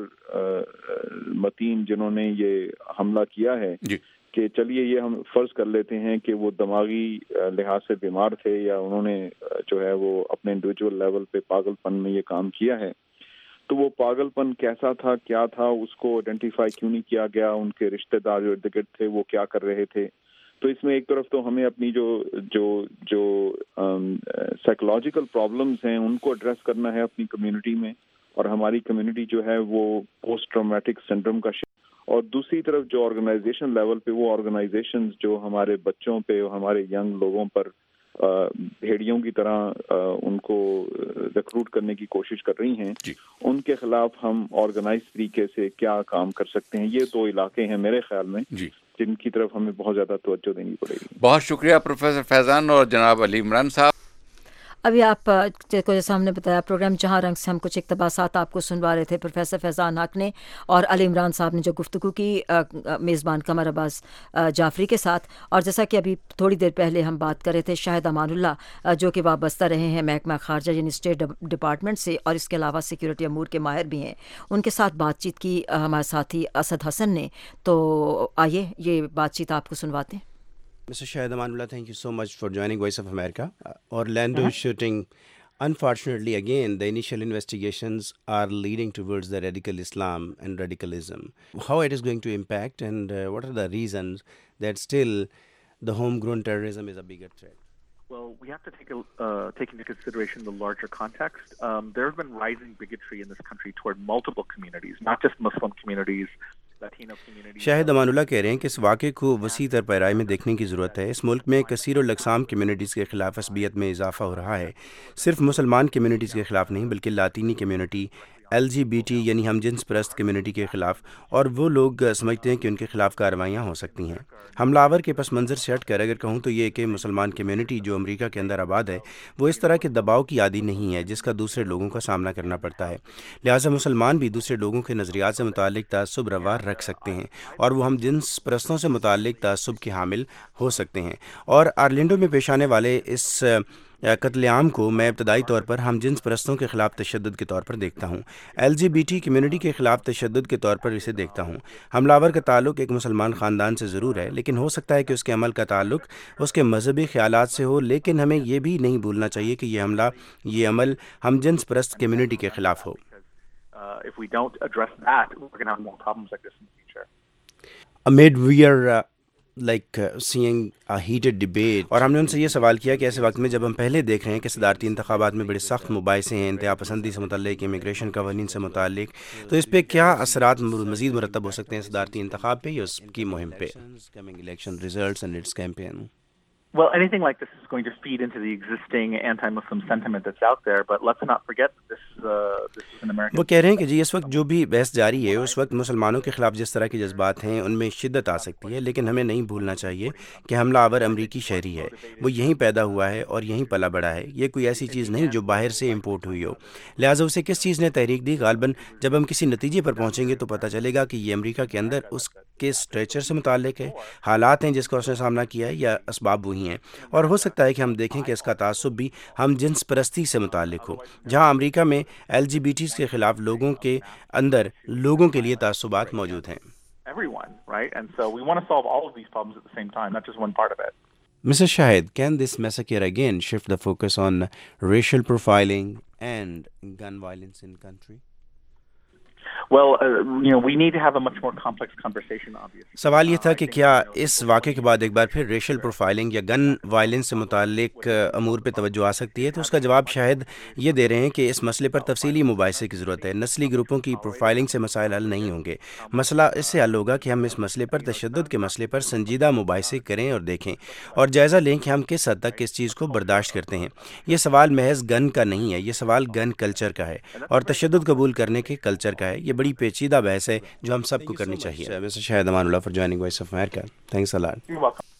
متین جنہوں نے یہ حملہ کیا ہے کہ چلیے یہ ہم فرض کر لیتے ہیں کہ وہ دماغی لحاظ سے بیمار تھے یا انہوں نے جو ہے وہ اپنے انڈیویجول لیول پہ پاگل پن میں یہ کام کیا ہے، تو وہ پاگل پن کیسا تھا، کیا تھا، اس کو آئیڈینٹیفائی کیوں نہیں کیا گیا، ان کے رشتہ دار جو ارد گرد تھے وہ کیا کر رہے تھے۔ تو اس میں ایک طرف تو ہمیں اپنی جو سائیکولوجیکل پرابلمز ہیں ان کو ایڈریس کرنا ہے اپنی کمیونٹی میں، اور ہماری کمیونٹی جو ہے وہ پوسٹ ٹرامیٹک سنڈروم کا اور دوسری طرف جو آرگنائزیشن لیول پہ وہ آرگنائزیشنز جو ہمارے بچوں پہ، ہمارے ینگ لوگوں پر بھیڑیوں کی طرح ان کو ریکروٹ کرنے کی کوشش کر رہی ہیں، ان کے خلاف ہم آرگنائز طریقے سے کیا کام کر سکتے ہیں۔ یہ دو علاقے ہیں میرے خیال میں جن کی طرف ہمیں بہت زیادہ توجہ دینی پڑے گی۔ بہت شکریہ پروفیسر فیضان اور جناب علی عمران صاحب۔ ابھی آپ کو جیسا ہم نے بتایا پروگرام جہاں رنگ سے ہم کچھ اقتباسات آپ کو سنوا رہے تھے پروفیسر فیضان حق نے اور علی عمران صاحب نے جو گفتگو کی میزبان قمر عباس جعفری کے ساتھ، اور جیسا کہ ابھی تھوڑی دیر پہلے ہم بات کر رہے تھے شاہد امان اللہ جو کہ وابستہ رہے ہیں محکمہ خارجہ یعنی اسٹیٹ ڈپارٹمنٹ سے، اور اس کے علاوہ سیکورٹی امور کے ماہر بھی ہیں، ان کے ساتھ بات چیت کی ہمارے ساتھی اسد حسن نے، تو آئیے یہ بات چیت آپ کو سنواتے ہیں۔ Mr. Shahid Amanullah, thank you so much for joining Voice of America. Orlando shooting, unfortunately, again, the initial investigations are leading towards the radical Islam and radicalism. How it is going to impact, and what are the reasons that still the homegrown terrorism is a bigger threat? Well, we have to take into consideration the larger context. There have been rising bigotry in this country toward multiple communities, not just Muslim communities. شاہد امان اللہ کہہ رہے ہیں کہ اس واقعے کو وسیع تر پیرائی میں دیکھنے کی ضرورت ہے۔ اس ملک میں کثیر الاقسام کمیونٹیز کے خلاف عصبیت میں اضافہ ہو رہا ہے، صرف مسلمان کمیونٹیز کے خلاف نہیں بلکہ لاطینی کمیونٹی، LGBT یعنی ہم جنس پرست کمیونٹی کے خلاف، اور وہ لوگ سمجھتے ہیں کہ ان کے خلاف کارروائیاں ہو سکتی ہیں۔ حملہ آور کے پس منظر سے ہٹ کر اگر کہوں تو یہ کہ مسلمان کمیونٹی جو امریکہ کے اندر آباد ہے وہ اس طرح کے دباؤ کی عادی نہیں ہے جس کا دوسرے لوگوں کا سامنا کرنا پڑتا ہے، لہٰذا مسلمان بھی دوسرے لوگوں کے نظریات سے متعلق تعصب روا رکھ سکتے ہیں اور وہ ہم جنس پرستوں سے متعلق تعصب کے حامل ہو سکتے ہیں۔ اور آرلینڈو میں پیش آنے والے اس قتل عام کو میں ابتدائی طور پر ہم جنس پرستوں کے خلاف تشدد کے طور پر دیکھتا ہوں، LGBT کمیونٹی کے خلاف تشدد کے طور پر اسے دیکھتا ہوں۔ حملہ آور کا تعلق ایک مسلمان خاندان سے ضرور ہے، لیکن ہو سکتا ہے کہ اس کے عمل کا تعلق اس کے مذہبی خیالات سے ہو، لیکن ہمیں یہ بھی نہیں بھولنا چاہیے کہ یہ عمل ہم جنس پرست کمیونٹی کے خلاف ہو۔ Amid we are like seeing a heated debate، اور ہم نے ان سے یہ سوال کیا کہ ایسے وقت میں جب ہم پہلے دیکھ رہے ہیں کہ صدارتی انتخابات میں بڑے سخت مباحثے ہیں انتہا پسندی سے متعلق، امیگریشن قوانین سے متعلق، تو اس پہ کیا اثرات مزید مرتب ہو سکتے ہیں صدارتی انتخاب پہ یا اس کی مہم پہ؟ Well, anything like this is going to feed into the existing anti-Muslim sentiment that's out there, but let's not forget that this is an American. وہ کہہ رہے ہیں کہ جی اس وقت جو بھی بحث جاری ہے اس وقت مسلمانوں کے خلاف جس طرح کے جذبات ہیں ان میں شدت آ سکتی ہے، لیکن ہمیں نہیں بھولنا چاہیے کہ حملہ آور امریکی شہری ہے، وہ یہیں پیدا ہوا ہے اور یہیں پلا بڑا ہے، یہ کوئی ایسی چیز نہیں جو باہر سے امپورٹ ہوئی ہو، لہٰذا اسے کس چیز نے تحریک دی، غالباً جب ہم کسی نتیجے پر پہنچیں گے تو پتہ چلے گا کہ یہ امریکہ کے اندر اس کے اسٹریچر سے متعلق ہے، حالات ہیں جس کا اس نے سامنا کیا ہے، یا اسباب وہی ہیں، اور ہو سکتا ہے کہ ہم دیکھیں کہ اس کا تعصب بھی ہم جنس پرستی سے متعلق ہو، جہاں امریکہ میں LGBTs کے خلاف لوگوں کے اندر لوگوں کے لیے تعصبات موجود ہیں۔ Everyone, right? And so we want to solve all of these problems at the same time, not just one part of it. Mrs. Shahid, can this massacre again shift the focus on racial profiling and gun violence in country? Well, we need to have a much more complex conversation, obviously. سوال یہ تھا کہ کیا اس واقعے کے بعد ایک بار پھر ریشل پروفائلنگ یا گن وائلنس سے متعلق امور پہ توجہ آ سکتی ہے، تو اس کا جواب شاید یہ دے رہے ہیں کہ اس مسئلے پر تفصیلی مباحثے کی ضرورت ہے، نسلی گروپوں کی پروفائلنگ سے مسائل حل نہیں ہوں گے، مسئلہ اس سے حل ہوگا کہ ہم اس مسئلے پر، تشدد کے مسئلے پر سنجیدہ مباحثے کریں اور دیکھیں اور جائزہ لیں کہ ہم کس حد تک اس چیز کو برداشت کرتے ہیں۔ یہ سوال محض گن کا نہیں ہے، یہ سوال گن کلچر کا ہے اور تشدد قبول کرنے کے کلچر کا ہے، یہ بڑی پیچیدہ بحث ہے جو ہم سب کو کرنی چاہیے۔ Mister Shahid Amanullah for joining Voice of America, thanks a lot.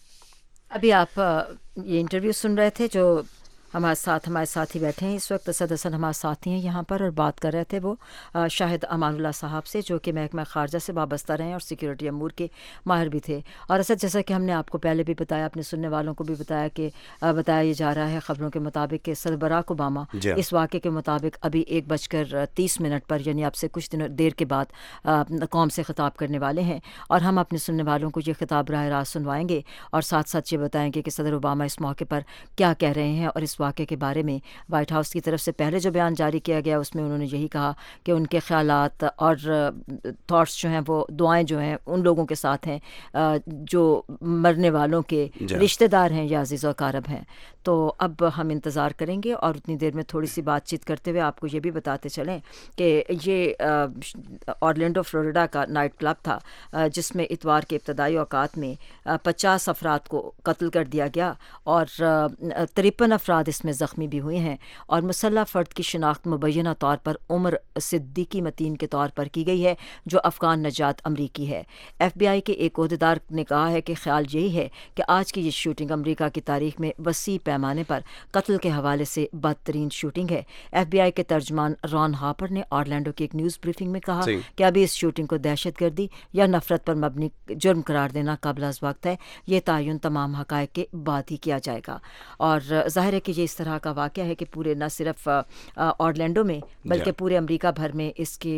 ابھی آپ یہ انٹرویو سن رہے تھے جو ہمارے ساتھی بیٹھے ہیں اس وقت، اسد حسن ہمارے ساتھی ہیں یہاں پر، اور بات کر رہے تھے وہ شاہد امان اللہ صاحب سے، جو کہ محکمہ خارجہ سے وابستہ رہے ہیں اور سیکورٹی امور کے ماہر بھی تھے۔ اور اسد، جیسا کہ ہم نے آپ کو پہلے بھی بتایا، اپنے سننے والوں کو بھی بتایا کہ بتایا یہ جا رہا ہے خبروں کے مطابق کہ صدر براک اوباما اس واقعے کے مطابق ابھی 1:30 پر، یعنی اب سے کچھ دیر کے بعد قوم سے خطاب کرنے والے ہیں، اور ہم اپنے سننے والوں کو یہ خطاب براہ راست سنوائیں گے اور ساتھ ساتھ یہ بتائیں گے کہ صدر اوباما اس موقع پر کیا کہہ رہے ہیں، اور اس واقعے کے بارے میں وائٹ ہاؤس کی طرف سے پہلے جو بیان جاری کیا گیا اس میں انہوں نے یہی کہا کہ ان کے خیالات اور تھاٹس جو ہیں وہ دعائیں جو ہیں ان لوگوں کے ساتھ ہیں جو مرنے والوں کے رشتہ دار ہیں یا عزیز و اقارب ہیں۔ تو اب ہم انتظار کریں گے اور اتنی دیر میں تھوڑی سی بات چیت کرتے ہوئے آپ کو یہ بھی بتاتے چلیں کہ یہ اورلینڈو فلوریڈا کا نائٹ کلب تھا جس میں اتوار کے ابتدائی اوقات میں 50 افراد کو قتل کر دیا گیا اور 53 افراد اس میں زخمی بھی ہوئے ہیں، اور مسلح فرد کی شناخت مبینہ طور پر عمر صدیقی متین کے طور پر کی گئی ہے جو افغان نژاد امریکی ہے۔ FBI کے ایک عہدیدار نے کہا ہے کہ خیال یہی ہے کہ آج کی یہ شوٹنگ امریکہ کی تاریخ میں وسیع پیمانے پر قتل کے حوالے سے بدترین شوٹنگ ہے۔ FBI کے ترجمان ران ہاپر نے آرلینڈو کی ایک نیوز بریفنگ میں کہا کہ ابھی اس شوٹنگ کو دہشت گردی یا نفرت پر مبنی جرم قرار دینا قبل از وقت ہے، یہ تعین تمام حقائق کے بعد ہی کیا جائے گا۔ اور ظاہر ہے کہ یہ اس طرح کا واقعہ ہے کہ پورے نہ صرف آرلینڈو میں بلکہ پورے امریکہ بھر میں اس کے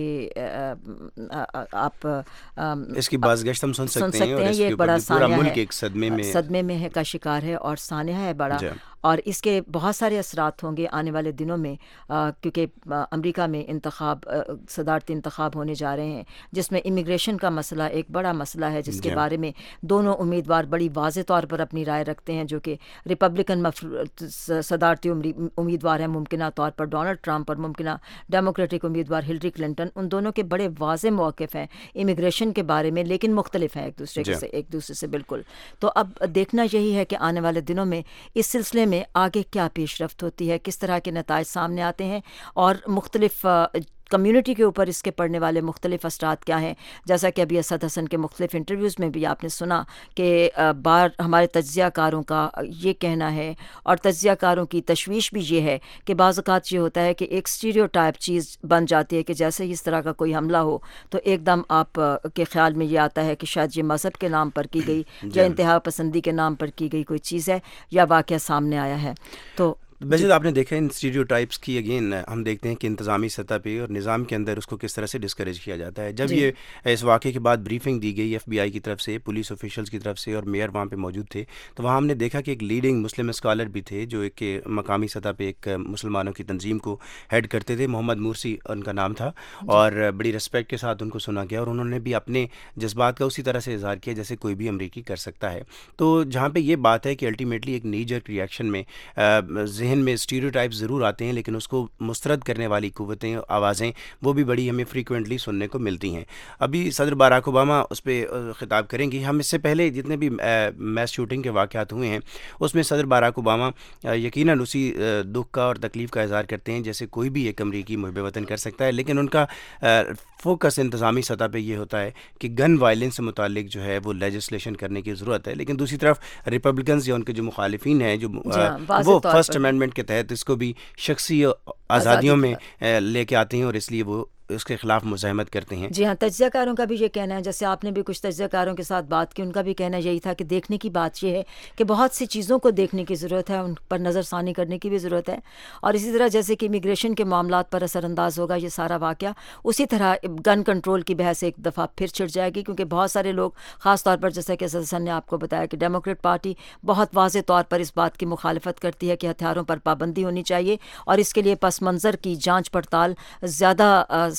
آپ اس کی بازگشت ہم سن سکتے ہیں، یہ ایک بڑا پورا ملک سانحہ ایک صدمے میں ہے کا شکار ہے اور سانحہ ہے بڑا، اور اس کے بہت سارے اثرات ہوں گے آنے والے دنوں میں، کیونکہ امریکہ میں صدارتی انتخاب ہونے جا رہے ہیں جس میں امیگریشن کا مسئلہ ایک بڑا مسئلہ ہے، جس کے بارے میں دونوں امیدوار بڑی واضح طور پر اپنی رائے رکھتے ہیں، جو کہ ریپبلکن صدارتی امیدوار ہیں ممکنہ طور پر ڈونلڈ ٹرمپ اور ممکنہ ڈیموکریٹک امیدوار ہلری کلنٹن، ان دونوں کے بڑے واضح موقف ہیں امیگریشن کے بارے میں، لیکن مختلف ہیں ایک دوسرے سے بالکل۔ تو اب دیکھنا یہی ہے کہ آنے والے دنوں میں اس سلسلے میں آگے کیا پیش رفت ہوتی ہے، کس طرح کے نتائج سامنے آتے ہیں اور مختلف کمیونٹی کے اوپر اس کے پڑنے والے مختلف اثرات کیا ہیں۔ جیسا کہ ابھی اسد حسن کے مختلف انٹرویوز میں بھی آپ نے سنا کہ ہمارے تجزیہ کاروں کا یہ کہنا ہے اور تجزیہ کاروں کی تشویش بھی یہ ہے کہ بعض اوقات یہ ہوتا ہے کہ ایک اسٹیریوٹائپ چیز بن جاتی ہے کہ جیسے ہی اس طرح کا کوئی حملہ ہو تو ایک دم آپ کے خیال میں یہ آتا ہے کہ شاید یہ مذہب کے نام پر کی گئی یا انتہا پسندی کے نام پر کی گئی کوئی چیز ہے یا واقعہ سامنے آیا ہے۔ تو ویسے آپ نے دیکھا ان اسٹیریوٹائپس کی اگین ہم دیکھتے ہیں کہ انتظامی سطح پہ اور نظام کے اندر اس کو کس طرح سے ڈسکریج کیا جاتا ہے۔ جب یہ اس واقعے کے بعد بریفنگ دی گئی FBI کی طرف سے، پولیس آفیشلز کی طرف سے، اور میئر وہاں پہ موجود تھے، تو وہاں ہم نے دیکھا کہ ایک لیڈنگ مسلم اسکالر بھی تھے جو ایک مقامی سطح پہ ایک مسلمانوں کی تنظیم کو ہیڈ کرتے تھے، محمد مرسی ان کا نام تھا، اور بڑی رسپیکٹ کے ساتھ ان کو سنا گیا اور انہوں نے بھی اپنے جذبات کا اسی طرح سے اظہار کیا جیسے کوئی بھی امریکی کر سکتا ہے۔ تو جہاں پہ یہ بات ہے کہ الٹیمیٹلی ایک نی جرک ریئیکشن میں ذہن میں اسٹیریوٹائپ ضرور آتے ہیں لیکن اس کو مسترد کرنے والی قوتیں آوازیں وہ بھی بڑی ہمیں فریکوینٹلی سننے کو ملتی ہیں. ابھی صدر باراک اوباما اس پہ خطاب کریں گے. ہم اس سے پہلے جتنے بھی میس شوٹنگ کے واقعات ہوئے ہیں اس میں صدر باراک اوباما یقیناً اسی دکھ کا اور تکلیف کا اظہار کرتے ہیں جیسے کوئی بھی ایک امریکی محب وطن کر سکتا ہے, لیکن ان کا فوکس انتظامی سطح پہ یہ ہوتا ہے کہ گن وائلنس سے متعلق جو ہے وہ لیجسلیشن کرنے کی ضرورت ہے. لیکن دوسری طرف ریپبلکنز یا ان کے جو مخالفین ہیں جو وہ فرسٹ امینڈمنٹ کے تحت اس کو بھی شخصی آزادیوں میں لے کے آتے ہیں اور اس لیے وہ اس کے خلاف مزاحمت کرتے ہیں. جی ہاں, تجزیہ کاروں کا بھی یہ کہنا ہے, جیسے آپ نے بھی کچھ تجزیہ کاروں کے ساتھ بات کی, ان کا بھی کہنا یہی تھا کہ دیکھنے کی بات یہ ہے کہ بہت سی چیزوں کو دیکھنے کی ضرورت ہے, ان پر نظر ثانی کرنے کی بھی ضرورت ہے. اور اسی طرح جیسے کہ امیگریشن کے معاملات پر اثر انداز ہوگا یہ سارا واقعہ, اسی طرح گن کنٹرول کی بحث ایک دفعہ پھر چھڑ جائے گی, کیونکہ بہت سارے لوگ خاص طور پر جیسا کہ اسد حسن نے آپ کو بتایا کہ ڈیموکریٹ پارٹی بہت واضح طور پر اس بات کی مخالفت کرتی ہے کہ ہتھیاروں پر پابندی ہونی چاہیے اور اس کے لیے پس منظر کی جانچ پڑتال زیادہ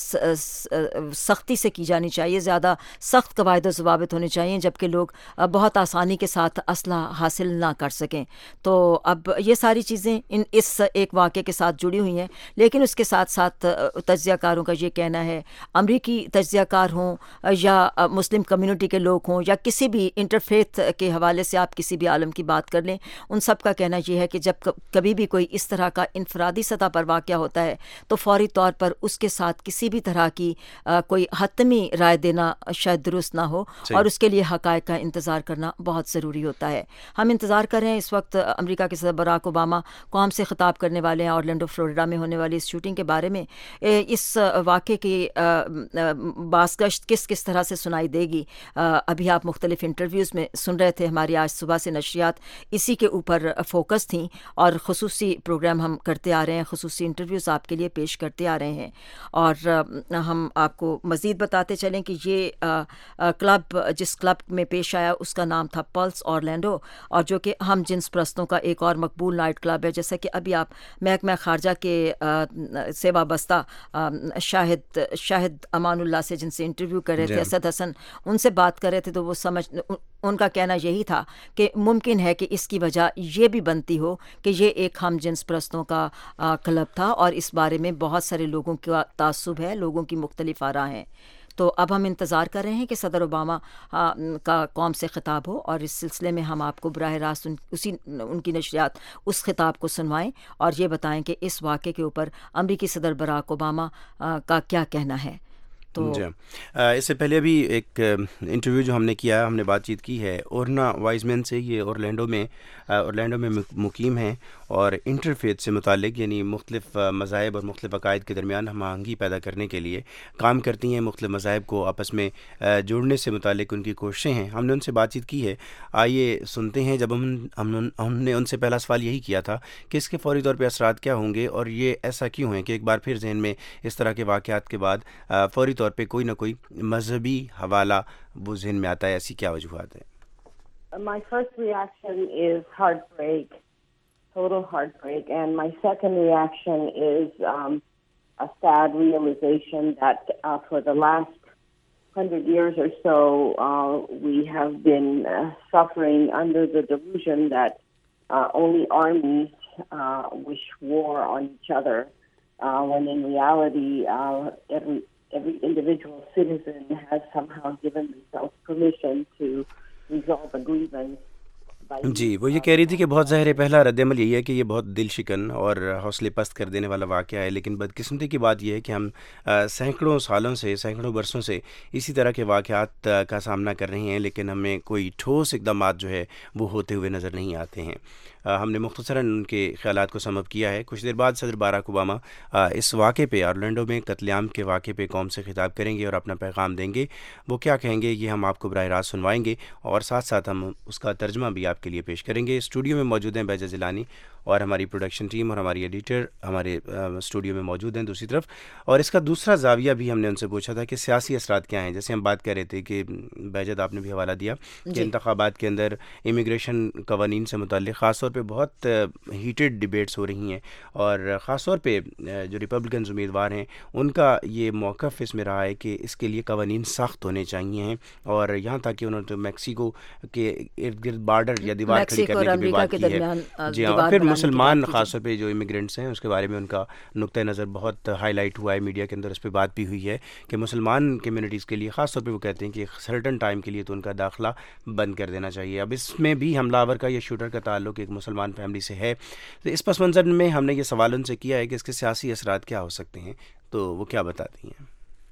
سختی سے کی جانی چاہیے, زیادہ سخت قواعد و ضوابط ہونے چاہیے, جبکہ لوگ بہت آسانی کے ساتھ اسلحہ حاصل نہ کر سکیں. تو اب یہ ساری چیزیں اس ایک واقعے کے ساتھ جڑی ہوئی ہیں, لیکن اس کے ساتھ ساتھ تجزیہ کاروں کا یہ کہنا ہے, امریکی تجزیہ کار ہوں یا مسلم کمیونٹی کے لوگ ہوں یا کسی بھی انٹرفیتھ کے حوالے سے آپ کسی بھی عالم کی بات کر لیں, ان سب کا کہنا یہ ہے کہ جب کبھی بھی کوئی اس طرح کا انفرادی سطح پر واقعہ ہوتا ہے تو فوری طور پر اس کے ساتھ کسی بھی طرح کی کوئی حتمی رائے دینا شاید درست نہ ہو, اور اس کے لیے حقائق کا انتظار کرنا بہت ضروری ہوتا ہے. ہم انتظار کر رہے ہیں اس وقت امریکہ کے صدر باراک اوباما قوم سے خطاب کرنے والے ہیں اورلینڈو فلوریڈا میں ہونے والی اس شوٹنگ کے بارے میں. اس واقعے کی بازگشت کس طرح سے سنائی دے گی, ابھی آپ مختلف انٹرویوز میں سن رہے تھے. ہماری آج صبح سے نشریات اسی کے اوپر فوکس تھیں اور خصوصی پروگرام ہم کرتے آ رہے ہیں, خصوصی انٹرویوز آپ کے لیے پیش کرتے آ رہے ہیں. اور ہم آپ کو مزید بتاتے چلیں کہ یہ کلب جس کلب میں پیش آیا اس کا نام تھا پلس اورلینڈو, اور جو کہ ہم جنس پرستوں کا ایک اور مقبول نائٹ کلب ہے. جیسا کہ ابھی آپ محکمہ خارجہ کے سے وابستہ شاہد امان اللہ سے جن سے انٹرویو کر رہے تھے, اسد حسن, ان سے بات کر رہے تھے, تو وہ ان کا کہنا یہی تھا کہ ممکن ہے کہ اس کی وجہ یہ بھی بنتی ہو کہ یہ ایک ہم جنس پرستوں کا کلب تھا اور اس بارے میں بہت سارے لوگوں کا تعصب ہے, لوگوں کی مختلف آراء ہیں. تو اب ہم انتظار کر رہے ہیں کہ صدر اوباما کا قوم سے خطاب ہو, اور اس سلسلے میں ہم آپ کو براہ راست ان کی نشریات اس خطاب کو سنوائیں اور یہ بتائیں کہ اس واقعے کے اوپر امریکی صدر باراک اوباما کا کیا کہنا ہے. جی, اس سے پہلے ابھی ایک انٹرویو جو ہم نے کیا, ہم نے بات چیت کی ہے اورنا وائزمین سے. یہ اورلینڈو میں مقیم ہیں اور انٹرفیتھ سے متعلق یعنی مختلف مذاہب اور مختلف عقائد کے درمیان ہم آہنگی پیدا کرنے کے لیے کام کرتی ہیں. مختلف مذاہب کو آپس میں جوڑنے سے متعلق ان کی کوششیں ہیں. ہم نے ان سے بات چیت کی ہے, آئیے سنتے ہیں. جب ہم نے ان سے پہلا سوال یہی کیا تھا کہ اس کے فوری طور پہ اثرات کیا ہوں گے اور یہ ایسا کیوں ہیں کہ ایک بار پھر ذہن میں اس طرح کے واقعات کے بعد فوری طور پہ کوئی نہ کوئی مذہبی حوالہ وہ ذہن میں آتا ہے. ایسی کیا وجوہات ہیں؟ My first reaction is heartbreak, total heartbreak, and my second reaction is a sad realization that for the last 100 years or so we have been suffering under the delusion that only armies wish war on each other, when in reality every individual citizen has somehow given themselves permission to resolve a grievance. جی, وہ یہ کہہ رہی تھی کہ بہت ظاہر پہلا رد عمل یہی ہے کہ یہ بہت دل شکن اور حوصلے پست کر دینے والا واقعہ ہے, لیکن بدقسمتی کی بات یہ ہے کہ ہم سینکڑوں سالوں سے, سینکڑوں برسوں سے اسی طرح کے واقعات کا سامنا کر رہے ہیں, لیکن ہمیں کوئی ٹھوس اقدامات جو ہے وہ ہوتے ہوئے نظر نہیں آتے ہیں. ہم نے مختصراً ان کے خیالات کو سم اپ کیا ہے. کچھ دیر بعد صدر باراک اوباما اس واقعے پہ, اورلینڈو میں قتل عام کے واقعے پہ قوم سے خطاب کریں گے اور اپنا پیغام دیں گے. وہ کیا کہیں گے یہ ہم آپ کو براہ راست سنوائیں گے اور ساتھ ساتھ ہم اس کا ترجمہ بھی آپ کے لیے پیش کریں گے. اسٹوڈیو میں موجود ہیں بیجا جیلانی اور ہماری پروڈکشن ٹیم اور ہماری ایڈیٹر ہمارے اسٹوڈیو میں موجود ہیں دوسری طرف. اور اس کا دوسرا زاویہ بھی ہم نے ان سے پوچھا تھا کہ سیاسی اثرات کیا ہیں. جیسے ہم بات کر رہے تھے کہ بیجت آپ نے بھی حوالہ دیا کہ انتخابات کے اندر امیگریشن قوانین سے متعلق خاص طور پہ بہت ہیٹڈ ڈیبیٹس ہو رہی ہیں, اور خاص طور پہ جو ریپبلکنز امیدوار ہیں ان کا یہ موقف اس میں رہا ہے کہ اس کے لیے قوانین سخت ہونے چاہیے ہیں, اور یہاں تک کہ انہوں نے میکسیکو کے ارد گرد بارڈر یا دیوار کھڑی کرنے کی بھی بات کی ہے. جی ہاں, اور پھر مسلمان خاص طور پہ جو امیگرینٹس ہیں اس کے بارے میں ان کا نقطۂ نظر بہت ہائی لائٹ ہوا ہے میڈیا کے اندر, اس پہ بات بھی ہوئی ہے کہ مسلمان کمیونٹیز کے لیے خاص طور پہ وہ کہتے ہیں کہ ایک سرٹن ٹائم کے لیے تو ان کا داخلہ بند کر دینا چاہیے. اب اس میں بھی حملہ آور کا یا شوٹر کا تعلق ایک مسلمان فیملی سے ہے. تو اس پس منظر میں ہم نے یہ سوال ان سے کیا ہے کہ اس کے سیاسی اثرات کیا ہو سکتے ہیں, تو وہ کیا bتاتی ہیں؟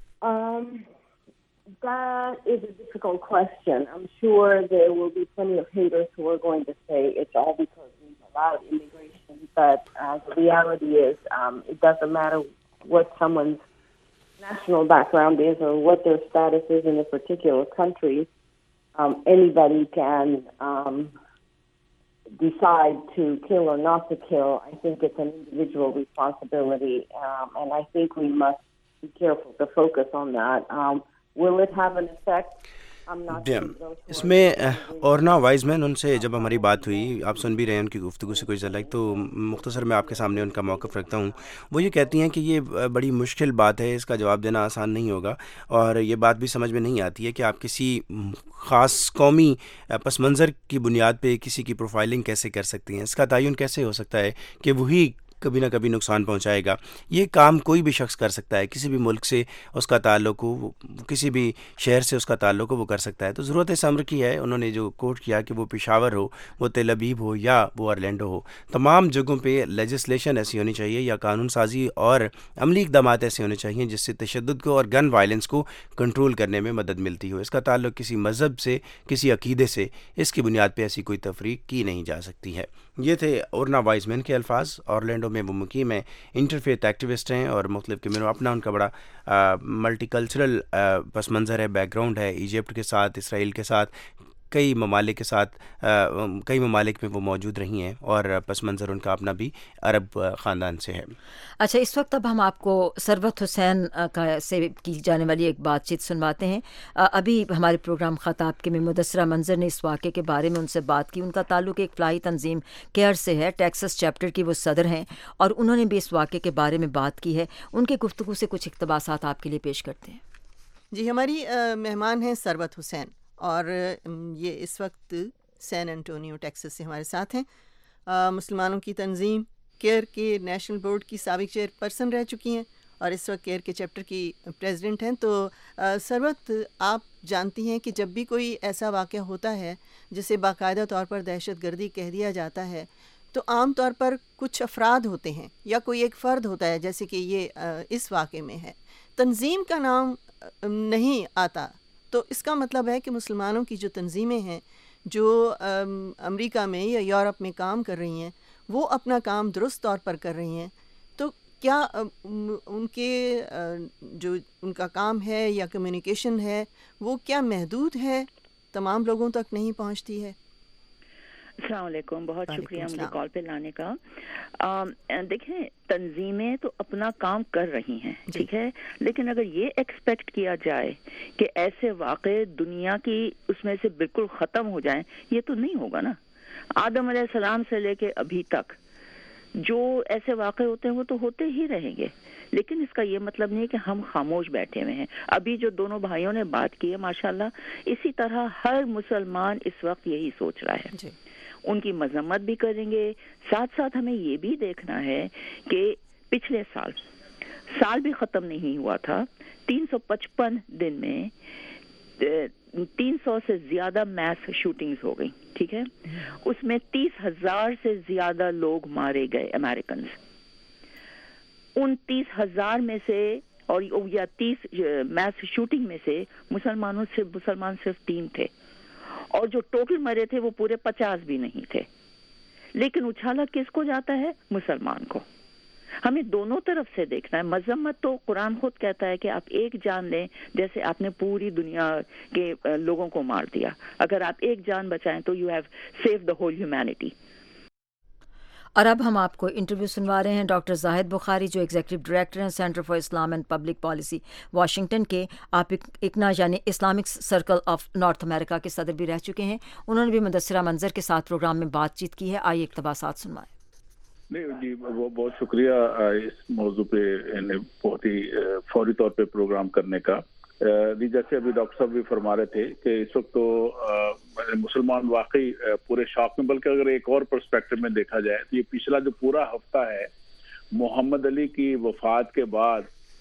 That is a difficult question. I'm sure there will be plenty of haters who are going to say it's all because we've allowed immigration. But the reality is it doesn't matter what someone's national background is or what their status is in a particular country. Anybody can decide to kill or not to kill. I think it's an individual responsibility. And I think we must be careful to focus on that. Will it have an effect? اس میں اورنا وائزمین ان سے جب ہماری بات ہوئی, آپ سن بھی رہے ہیں ان کی گفتگو سے کوئی جھلک, تو مختصر میں آپ کے سامنے ان کا موقف رکھتا ہوں. وہ یہ کہتی ہیں کہ یہ بڑی مشکل بات ہے, اس کا جواب دینا آسان نہیں ہوگا, اور یہ بات بھی سمجھ میں نہیں آتی ہے کہ آپ کسی خاص قومی پس منظر کی بنیاد پہ کسی کی پروفائلنگ کیسے کر سکتی ہیں. اس کا تعین کیسے ہو سکتا ہے کہ وہی کبھی نہ کبھی نقصان پہنچائے گا. یہ کام کوئی بھی شخص کر سکتا ہے, کسی بھی ملک سے اس کا تعلق ہو, کسی بھی شہر سے اس کا تعلق ہو, وہ کر سکتا ہے. تو ضرورت اس امر کی ہے, انہوں نے جو کوٹ کیا کہ وہ پشاور ہو, وہ تل ابیب ہو یا وہ آرلینڈو ہو, تمام جگہوں پہ لیجسلیشن ایسی ہونی چاہیے یا قانون سازی اور عملی اقدامات ایسے ہونے چاہیے جس سے تشدد کو اور گن وائلنس کو کنٹرول کرنے میں مدد ملتی ہو. اس کا تعلق کسی مذہب سے, کسی عقیدے سے, اس کی بنیاد پہ ایسی کوئی تفریق کی نہیں جا سکتی ہے. یہ تھے اورنا وائزمین کے الفاظ. اورلینڈو میں وہ مقیم ہیں, انٹرفیتھ ایکٹیوسٹ ہیں اور مختلف کمیونٹی, اپنا ان کا بڑا ملٹی کلچرل پس منظر ہے, بیک گراؤنڈ ہے. ایجپٹ کے ساتھ, اسرائیل کے ساتھ, کئی ممالک کے ساتھ, کئی ممالک میں وہ موجود رہی ہیں, اور پس منظر ان کا اپنا بھی عرب خاندان سے ہے. اچھا, اس وقت اب ہم آپ کو ثروت حسین کا سے کی جانے والی ایک بات چیت سنواتے ہیں. ابھی ہمارے پروگرام خطاب کے میں مدثرہ منظر نے اس واقعے کے بارے میں ان سے بات کی. ان کا تعلق ایک فلاحی تنظیم کیئر سے ہے, ٹیکسس چیپٹر کی وہ صدر ہیں, اور انہوں نے بھی اس واقعے کے بارے میں بات کی ہے. ان کے گفتگو سے کچھ اقتباسات آپ کے لیے پیش کرتے ہیں. جی, ہماری مہمان ہیں ثروت حسین, اور یہ اس وقت سین انٹونیو ٹیکسس سے ہمارے ساتھ ہیں. مسلمانوں کی تنظیم کیئر کے نیشنل بورڈ کی سابق چیئر پرسن رہ چکی ہیں, اور اس وقت کیئر کے چیپٹر کی پریزیڈنٹ ہیں. تو ثروت, آپ جانتی ہیں کہ جب بھی کوئی ایسا واقعہ ہوتا ہے جسے باقاعدہ طور پر دہشت گردی کہہ دیا جاتا ہے, تو عام طور پر کچھ افراد ہوتے ہیں یا کوئی ایک فرد ہوتا ہے, جیسے کہ یہ اس واقعے میں ہے. تنظیم کا نام نہیں آتا, تو اس کا مطلب ہے کہ مسلمانوں کی جو تنظیمیں ہیں جو امریکہ میں یا یورپ میں کام کر رہی ہیں, وہ اپنا کام درست طور پر کر رہی ہیں. تو کیا ان کے جو ان کا کام ہے یا کمیونیکیشن ہے وہ کیا محدود ہے, تمام لوگوں تک نہیں پہنچتی ہے؟ السلام علیکم, بہت شکریہ مجھے کال پہ لانے کا. دیکھیں, تنظیمیں تو اپنا کام کر رہی ہیں, ٹھیک ہے, لیکن اگر یہ ایکسپیکٹ کیا جائے کہ ایسے واقعے دنیا کی اس میں سے بالکل ختم ہو جائیں, یہ تو نہیں ہوگا نا. آدم علیہ السلام سے لے کے ابھی تک جو ایسے واقعے ہوتے ہیں وہ تو ہوتے ہی رہیں گے, لیکن اس کا یہ مطلب نہیں کہ ہم خاموش بیٹھے ہوئے ہیں. ابھی جو دونوں بھائیوں نے بات کی ہے, ماشاءاللہ, اسی طرح ہر مسلمان اس وقت یہی سوچ رہا ہے. ان کی مذمت بھی کریں گے, ساتھ ساتھ ہمیں یہ بھی دیکھنا ہے کہ پچھلے سال بھی ختم نہیں ہوا تھا, 355 دن میں 300 سے زیادہ میس شوٹنگز ہو گئی, ٹھیک ہے. اس میں 30,000 سے زیادہ لوگ مارے گئے امریکنز. ان 30,000 میں سے اور یا 30 میس شوٹنگ میں سے مسلمان صرف 3 تھے, اور جو ٹوٹل مرے تھے وہ پورے 50 بھی نہیں تھے. لیکن اچھالا کس کو جاتا ہے؟ مسلمان کو. ہمیں دونوں طرف سے دیکھنا ہے. مذمت تو قرآن خود کہتا ہے کہ آپ ایک جان لیں جیسے آپ نے پوری دنیا کے لوگوں کو مار دیا. اگر آپ ایک جان بچائیں تو you have save the whole humanity. اور اب ہم آپ کو انٹرویو سنوا رہے ہیں ڈاکٹر زاہد بخاری, جو ایگزیکٹو ڈائریکٹر ہیں centre for Islam and public policy Washington کے. آپ اکنا یعنی Islamic circle of North America کے صدر بھی رہ چکے ہیں. انہوں نے بھی مدثرہ منظر کے ساتھ پروگرام میں بات چیت کی ہے. آئیے اقتباسات سنوائیں. نہیں جی, بہت شکریہ اس موضوع پہ بہت ہی فوری طور پہ پروگرام کرنے کا. جیسے ابھی ڈاکٹر صاحب بھی فرما رہے تھے کہ اس وقت تو مسلمان واقعی پورے شوق میں، بلکہ اگر ایک اور پرسپیکٹو میں دیکھا جائے تو یہ پچھلا جو پورا ہفتہ ہے محمد علی کی وفات کے بعد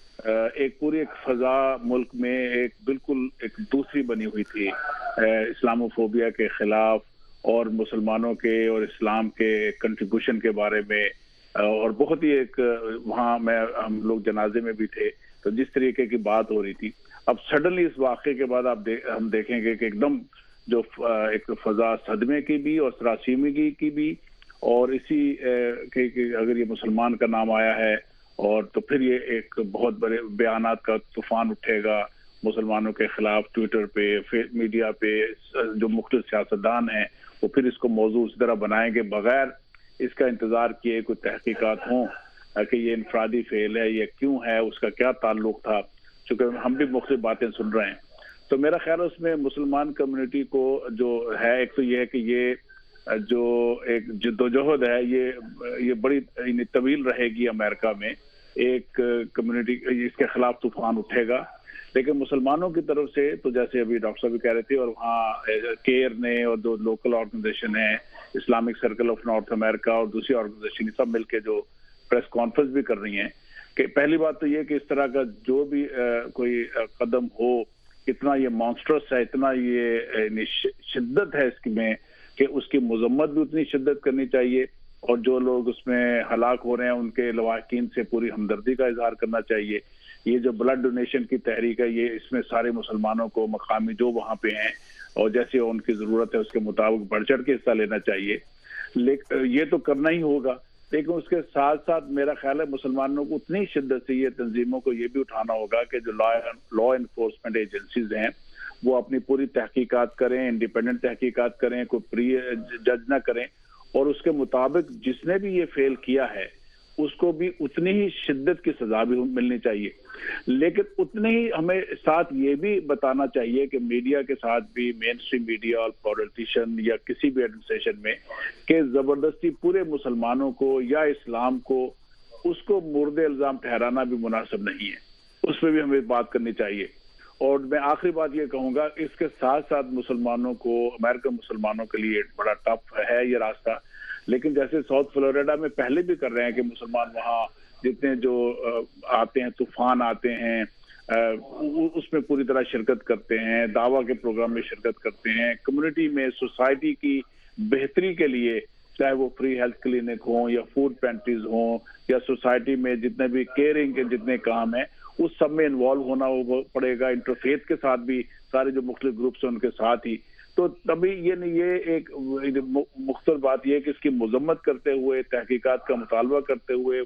ایک پوری ایک فضا ملک میں ایک بالکل ایک دوسری بنی ہوئی تھی اسلاموفوبیا کے خلاف اور مسلمانوں کے اور اسلام کے کنٹریبیوشن کے بارے میں، اور بہت ہی ایک وہاں ہم لوگ جنازے میں بھی تھے، تو جس طریقے کی بات ہو رہی تھی، اب سڈنلی اس واقعے کے بعد ہم دیکھیں گے کہ ایک دم جو ایک فضا صدمے کی بھی اور سراسیمگی کی بھی، اور اسی کہ اگر یہ مسلمان کا نام آیا ہے اور تو پھر یہ ایک بہت بڑے بیانات کا طوفان اٹھے گا مسلمانوں کے خلاف، ٹویٹر پہ، میڈیا پہ جو مختلف سیاستدان ہیں وہ پھر اس کو موضوع اس طرح بنائیں گے بغیر اس کا انتظار کیے کوئی تحقیقات ہوں کہ یہ انفرادی فعل ہے، یہ کیوں ہے، اس کا کیا تعلق تھا، چونکہ ہم بھی مختلف باتیں سن رہے ہیں۔ تو میرا خیال ہے اس میں مسلمان کمیونٹی کو جو ہے، ایک تو یہ ہے کہ یہ جو ایک جدوجہد ہے یہ بڑی طویل رہے گی امریکہ میں، ایک کمیونٹی اس کے خلاف طوفان اٹھے گا، لیکن مسلمانوں کی طرف سے تو جیسے ابھی ڈاکٹر صاحب بھی کہہ رہے تھے، اور وہاں کیئر نے اور جو لوکل آرگنائزیشن ہے Islamic circle of North America اور دوسری آرگنائزیشن سب مل کے جو پریس کانفرنس بھی کر رہی ہیں، کہ پہلی بات تو یہ کہ اس طرح کا جو بھی کوئی قدم ہو، اتنا یہ مانسٹرس ہے، اتنا یہ شدت ہے اس میں کہ اس کی مذمت بھی اتنی شدت کرنی چاہیے، اور جو لوگ اس میں ہلاک ہو رہے ہیں ان کے لواحقین سے پوری ہمدردی کا اظہار کرنا چاہیے۔ یہ جو بلڈ ڈونیشن کی تحریک ہے، یہ اس میں سارے مسلمانوں کو مقامی جو وہاں پہ ہیں اور جیسے ان کی ضرورت ہے اس کے مطابق بڑھ چڑھ کے حصہ لینا چاہیے، لیکن یہ تو کرنا ہی ہوگا، لیکن اس کے ساتھ ساتھ میرا خیال ہے مسلمانوں کو اتنی شدت سے یہ تنظیموں کو یہ بھی اٹھانا ہوگا کہ جو لا انفورسمنٹ ایجنسیز ہیں وہ اپنی پوری تحقیقات کریں، انڈیپینڈنٹ تحقیقات کریں، کوئی پری جج نہ کریں، اور اس کے مطابق جس نے بھی یہ فیل کیا ہے اس کو بھی اتنی ہی شدت کی سزا بھی ملنی چاہیے، لیکن اتنے ہی ہمیں ساتھ یہ بھی بتانا چاہیے کہ میڈیا کے ساتھ بھی، مین اسٹریم میڈیا اور پولیٹیشین یا کسی بھی ایڈمنسٹریشن میں، کہ زبردستی پورے مسلمانوں کو یا اسلام کو اس کو مورد الزام ٹھہرانا بھی مناسب نہیں ہے، اس پہ بھی ہمیں بات کرنی چاہیے۔ اور میں آخری بات یہ کہوں گا، اس کے ساتھ ساتھ مسلمانوں کو، امریکن مسلمانوں کے لیے بڑا ٹف ہے یہ راستہ، لیکن جیسے ساؤتھ فلوریڈا میں پہلے بھی کر رہے ہیں کہ مسلمان وہاں جتنے جو آتے ہیں، طوفان آتے ہیں، اس میں پوری طرح شرکت کرتے ہیں، دعویٰ کے پروگرام میں شرکت کرتے ہیں، کمیونٹی میں سوسائٹی کی بہتری کے لیے، چاہے وہ فری ہیلتھ کلینک ہوں یا فوڈ پینٹریز ہوں یا سوسائٹی میں جتنے بھی کیئرنگ کے جتنے کام ہیں اس سب میں انوالو ہونا پڑے گا، انٹرفیتھ کے ساتھ بھی، سارے جو مختلف گروپس ہیں ان کے ساتھ ہی، تو تبھی یہ ایک مختصر بات یہ کہ اس کی مذمت کرتے ہوئے، تحقیقات کا مطالبہ کرتے ہوئے،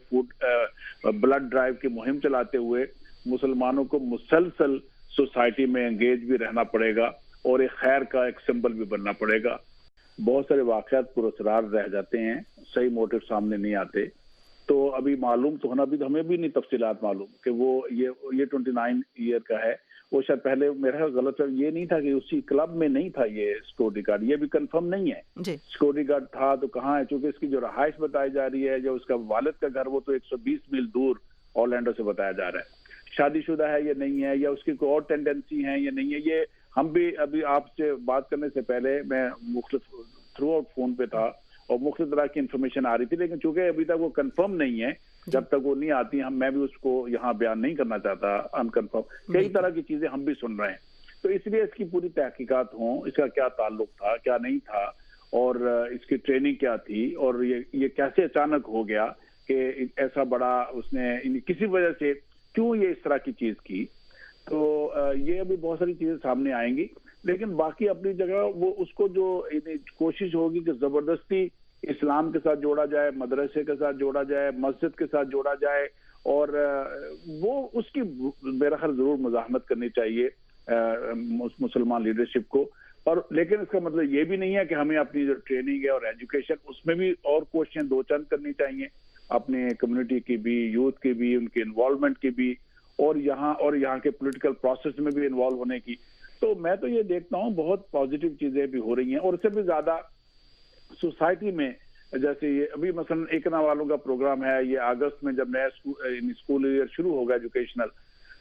بلڈ ڈرائیو کی مہم چلاتے ہوئے مسلمانوں کو مسلسل سوسائٹی میں انگیج بھی رہنا پڑے گا اور ایک خیر کا ایک سمبل بھی بننا پڑے گا۔ بہت سارے واقعات پراسرار رہ جاتے ہیں، صحیح موٹیو سامنے نہیں آتے، تو ابھی معلوم تو ہونا بھی، ہمیں بھی نہیں تفصیلات معلوم کہ وہ یہ 29 ایئر کا ہے، وہ شاید پہلے میرا غلط یہ نہیں تھا کہ اسی کلب میں نہیں تھا یہ سیکورٹی گارڈ، یہ بھی کنفرم نہیں ہے سیکورٹی گارڈ تھا تو کہاں ہے، چونکہ اس کی جو رہائش بتائی جا رہی ہے، جو اس کا والد کا گھر وہ تو 120 میل دور اورلینڈو سے بتایا جا رہا ہے، شادی شدہ ہے یا نہیں ہے، یا اس کی کوئی اور ٹینڈنسی ہے یا نہیں ہے، یہ ہم بھی ابھی آپ سے بات کرنے سے پہلے میں مختلف تھرو آؤٹ فون پہ تھا اور مختلف طرح کی انفارمیشن آ رہی تھی، لیکن چونکہ ابھی تک وہ کنفرم نہیں ہے، جب تک وہ نہیں آتی میں بھی اس کو یہاں بیان نہیں کرنا چاہتا، انکنفرم کئی طرح کی چیزیں ہم بھی سن رہے ہیں، تو اس لیے اس کی پوری تحقیقات ہوں، اس کا کیا تعلق تھا، کیا نہیں تھا، اور اس کی ٹریننگ کیا تھی، اور یہ کیسے اچانک ہو گیا کہ ایسا بڑا اس نے کسی وجہ سے کیوں یہ اس طرح کی چیز کی، تو یہ ابھی بہت ساری چیزیں سامنے آئیں گی، لیکن باقی اپنی جگہ وہ اس کو جو کوشش ہوگی کہ زبردستی اسلام کے ساتھ جوڑا جائے، مدرسے کے ساتھ جوڑا جائے، مسجد کے ساتھ جوڑا جائے، اور وہ اس کی میرا خیال ضرور مزاحمت کرنی چاہیے مسلمان لیڈرشپ کو، اور لیکن اس کا مطلب یہ بھی نہیں ہے کہ ہمیں اپنی جو ٹریننگ ہے اور ایجوکیشن اس میں بھی اور کوششیں دو چند کرنی چاہیے، اپنے کمیونٹی کی بھی، یوتھ کی بھی، ان کے انوالومنٹ کی بھی، اور یہاں کے پولیٹیکل پروسیس میں بھی انوالو ہونے کی۔ تو میں تو یہ دیکھتا ہوں بہت پازیٹیو چیزیں بھی ہو رہی ہیں، اور اس سے بھی زیادہ سوسائٹی میں، جیسے یہ ابھی مثلا ایکنا والوں کا پروگرام ہے، یہ اگست میں جب نیا اسکول ایئر شروع ہوگا ایجوکیشنل،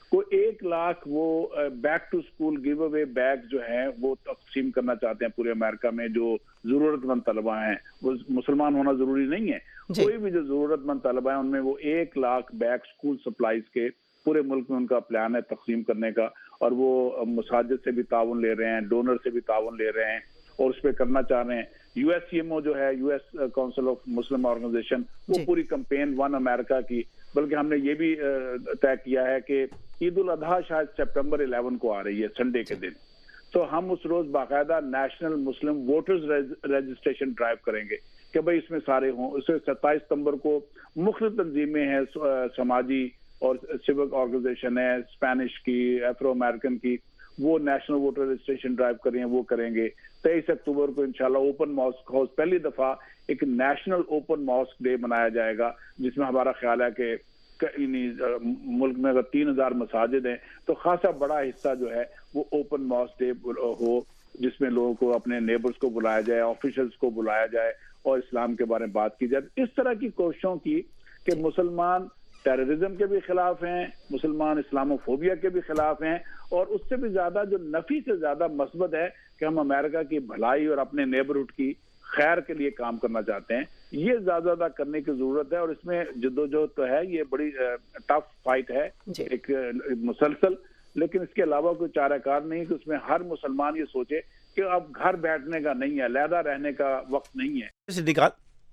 کوئی 1 لاکھ وہ back to school give away bag جو ہیں وہ تقسیم کرنا چاہتے ہیں پورے امریکہ میں. جو ضرورت مند طلبہ ہیں, وہ مسلمان ہونا ضروری نہیں ہے, کوئی بھی جو ضرورت مند طلبہ ہیں ان میں وہ 1 لاکھ بیگ اسکول سپلائز کے پورے ملک میں ان کا پلان ہے تقسیم کرنے کا. اور وہ مساجد سے بھی تعاون لے رہے ہیں, ڈونر سے بھی تعاون لے رہے ہیں اور اس پہ کرنا چاہ رہے ہیں. U S C M O جو ہے, U S council of Muslim organisation, وہ پوری کمپین ون امریکہ کی, بلکہ ہم نے یہ بھی طے کیا ہے کہ عید الاضحیٰ شاید سپٹمبر 11 کو آ رہی ہے, سنڈے کے دن, تو ہم اس روز باقاعدہ national Muslim voters registration drive کریں گے کہ بھائی اس میں سارے ہوں. اس میں 27 ستمبر کو مختلف تنظیمیں ہیں, سماجی اور سیوک آرگنائزیشن ہے, اسپینش کی, افرو امریکن کی, وہ نیشنل ووٹر رجسٹریشن ڈرائیو کر رہے ہیں, وہ کریں گے. 23 اکتوبر کو انشاءاللہ اوپن ماسک ہاؤس, پہلی دفعہ ایک نیشنل اوپن ماسک ڈے منایا جائے گا, جس میں ہمارا خیال ہے کہ ملک میں اگر 3000 مساجد ہیں تو خاصا بڑا حصہ جو ہے وہ اوپن ماسک ڈے ہو, جس میں لوگوں کو اپنے نیبرز کو بلایا جائے, آفیشلز کو بلایا جائے اور اسلام کے بارے میں بات کی جائے. اس طرح کی کوششوں کی کہ مسلمان ٹیررزم کے بھی خلاف ہیں, مسلمان اسلاموفوبیا کے بھی خلاف ہیں, اور اس سے بھی زیادہ جو نفی سے زیادہ مثبت ہے کہ ہم امریکہ کی بھلائی اور اپنے نیبرہڈ کی خیر کے لیے کام کرنا چاہتے ہیں. یہ زیادہ کرنے کی ضرورت ہے, اور اس میں جدوجہد تو ہے, یہ بڑی ٹف فائٹ ہے ایک مسلسل, لیکن اس کے علاوہ کوئی چارہ کار نہیں کہ اس میں ہر مسلمان یہ سوچے کہ اب گھر بیٹھنے کا نہیں ہے, علیحدہ رہنے کا وقت نہیں ہے.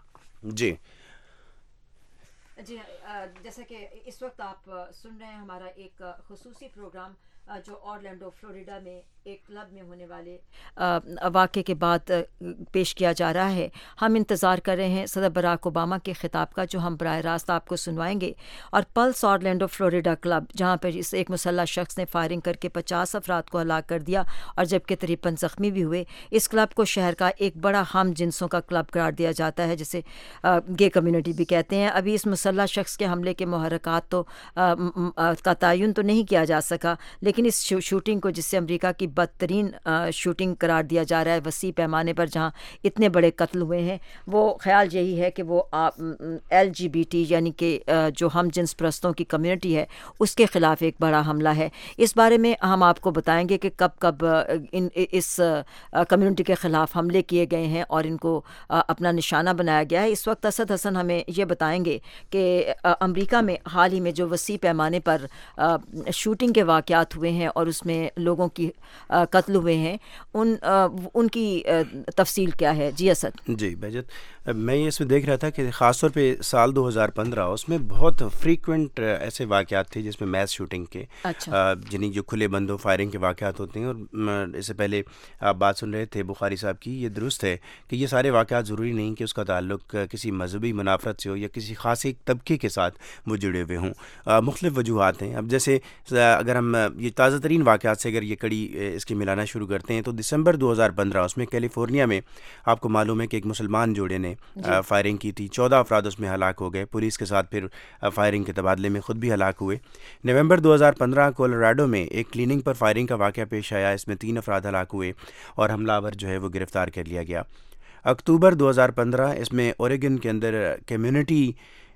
جی جیسا کہ اس وقت آپ سن رہے ہیں ہمارا ایک خصوصی پروگرام جو اورلینڈو فلوریڈا میں ایک کلب میں ہونے والے واقعے کے بعد پیش کیا جا رہا ہے. ہم انتظار کر رہے ہیں صدر براک اوباما کے خطاب کا, جو ہم براہ راست آپ کو سنوائیں گے. اور پلس اورلینڈو فلوریڈا کلب, جہاں پر اس ایک مسلح شخص نے فائرنگ کر کے 50 افراد کو ہلاک کر دیا اور جبکہ 53 زخمی بھی ہوئے, اس کلب کو شہر کا ایک بڑا ہم جنسوں کا کلب قرار دیا جاتا ہے, جسے گے کمیونٹی بھی کہتے ہیں. ابھی اس مسلح شخص کے حملے کے محرکات تو کا تعین تو نہیں کیا جا سکا, لیکن اس شوٹنگ کو, جس سے امریکہ کی بدترین شوٹنگ قرار دیا جا رہا ہے وسیع پیمانے پر, جہاں اتنے بڑے قتل ہوئے ہیں, وہ خیال یہی ہے کہ وہ LGBT یعنی کہ جو ہم جنس پرستوں کی کمیونٹی ہے اس کے خلاف ایک بڑا حملہ ہے. اس بارے میں ہم آپ کو بتائیں گے کہ کب کب اس کمیونٹی کے خلاف حملے کیے گئے ہیں اور ان کو اپنا نشانہ بنایا گیا ہے. اس وقت اسد حسن ہمیں یہ بتائیں گے کہ امریکہ میں حال ہی میں جو وسیع پیمانے پر شوٹنگ کے واقعات ہوئے ہیں اور اس میں لوگوں کی قتل ہوئے ہیں, ان کی تفصیل کیا ہے. جی اسد. جی بہجت, میں یہ اس میں دیکھ رہا تھا کہ خاص طور پہ سال 2015 اس میں بہت فریکوینٹ ایسے واقعات تھے جس میں میس شوٹنگ کے, جنہیں جو کھلے بندوں فائرنگ کے واقعات ہوتے ہیں. اور اس سے پہلے آپ بات سن رہے تھے بخاری صاحب کی, یہ درست ہے کہ یہ سارے واقعات ضروری نہیں کہ اس کا تعلق کسی مذہبی منافرت سے ہو یا کسی خاص ایک طبقے کے ساتھ وہ جڑے ہوئے ہوں. مختلف وجوہات ہیں. اب جیسے اگر ہم یہ تازہ ترین واقعات سے اگر یہ کڑی اس کی ملانا شروع کرتے ہیں تو دسمبر 2015 اس میں کیلیفورنیا میں آپ کو معلوم ہے کہ ایک مسلمان جوڑے نے فائرنگ کی تھی. 14 افراد اس میں ہلاک ہو گئے. پولیس کے ساتھ پھر فائرنگ کے تبادلے میں خود بھی ہلاک ہوئے. نومبر 2015 کولاراڈو میں ایک کلیننگ پر فائرنگ کا واقعہ پیش آیا. اس میں 3 افراد ہلاک ہوئے اور حملہ آور جو ہے وہ گرفتار کر لیا گیا. اکتوبر 2015 اس میں اوریگن کے اندر کمیونٹی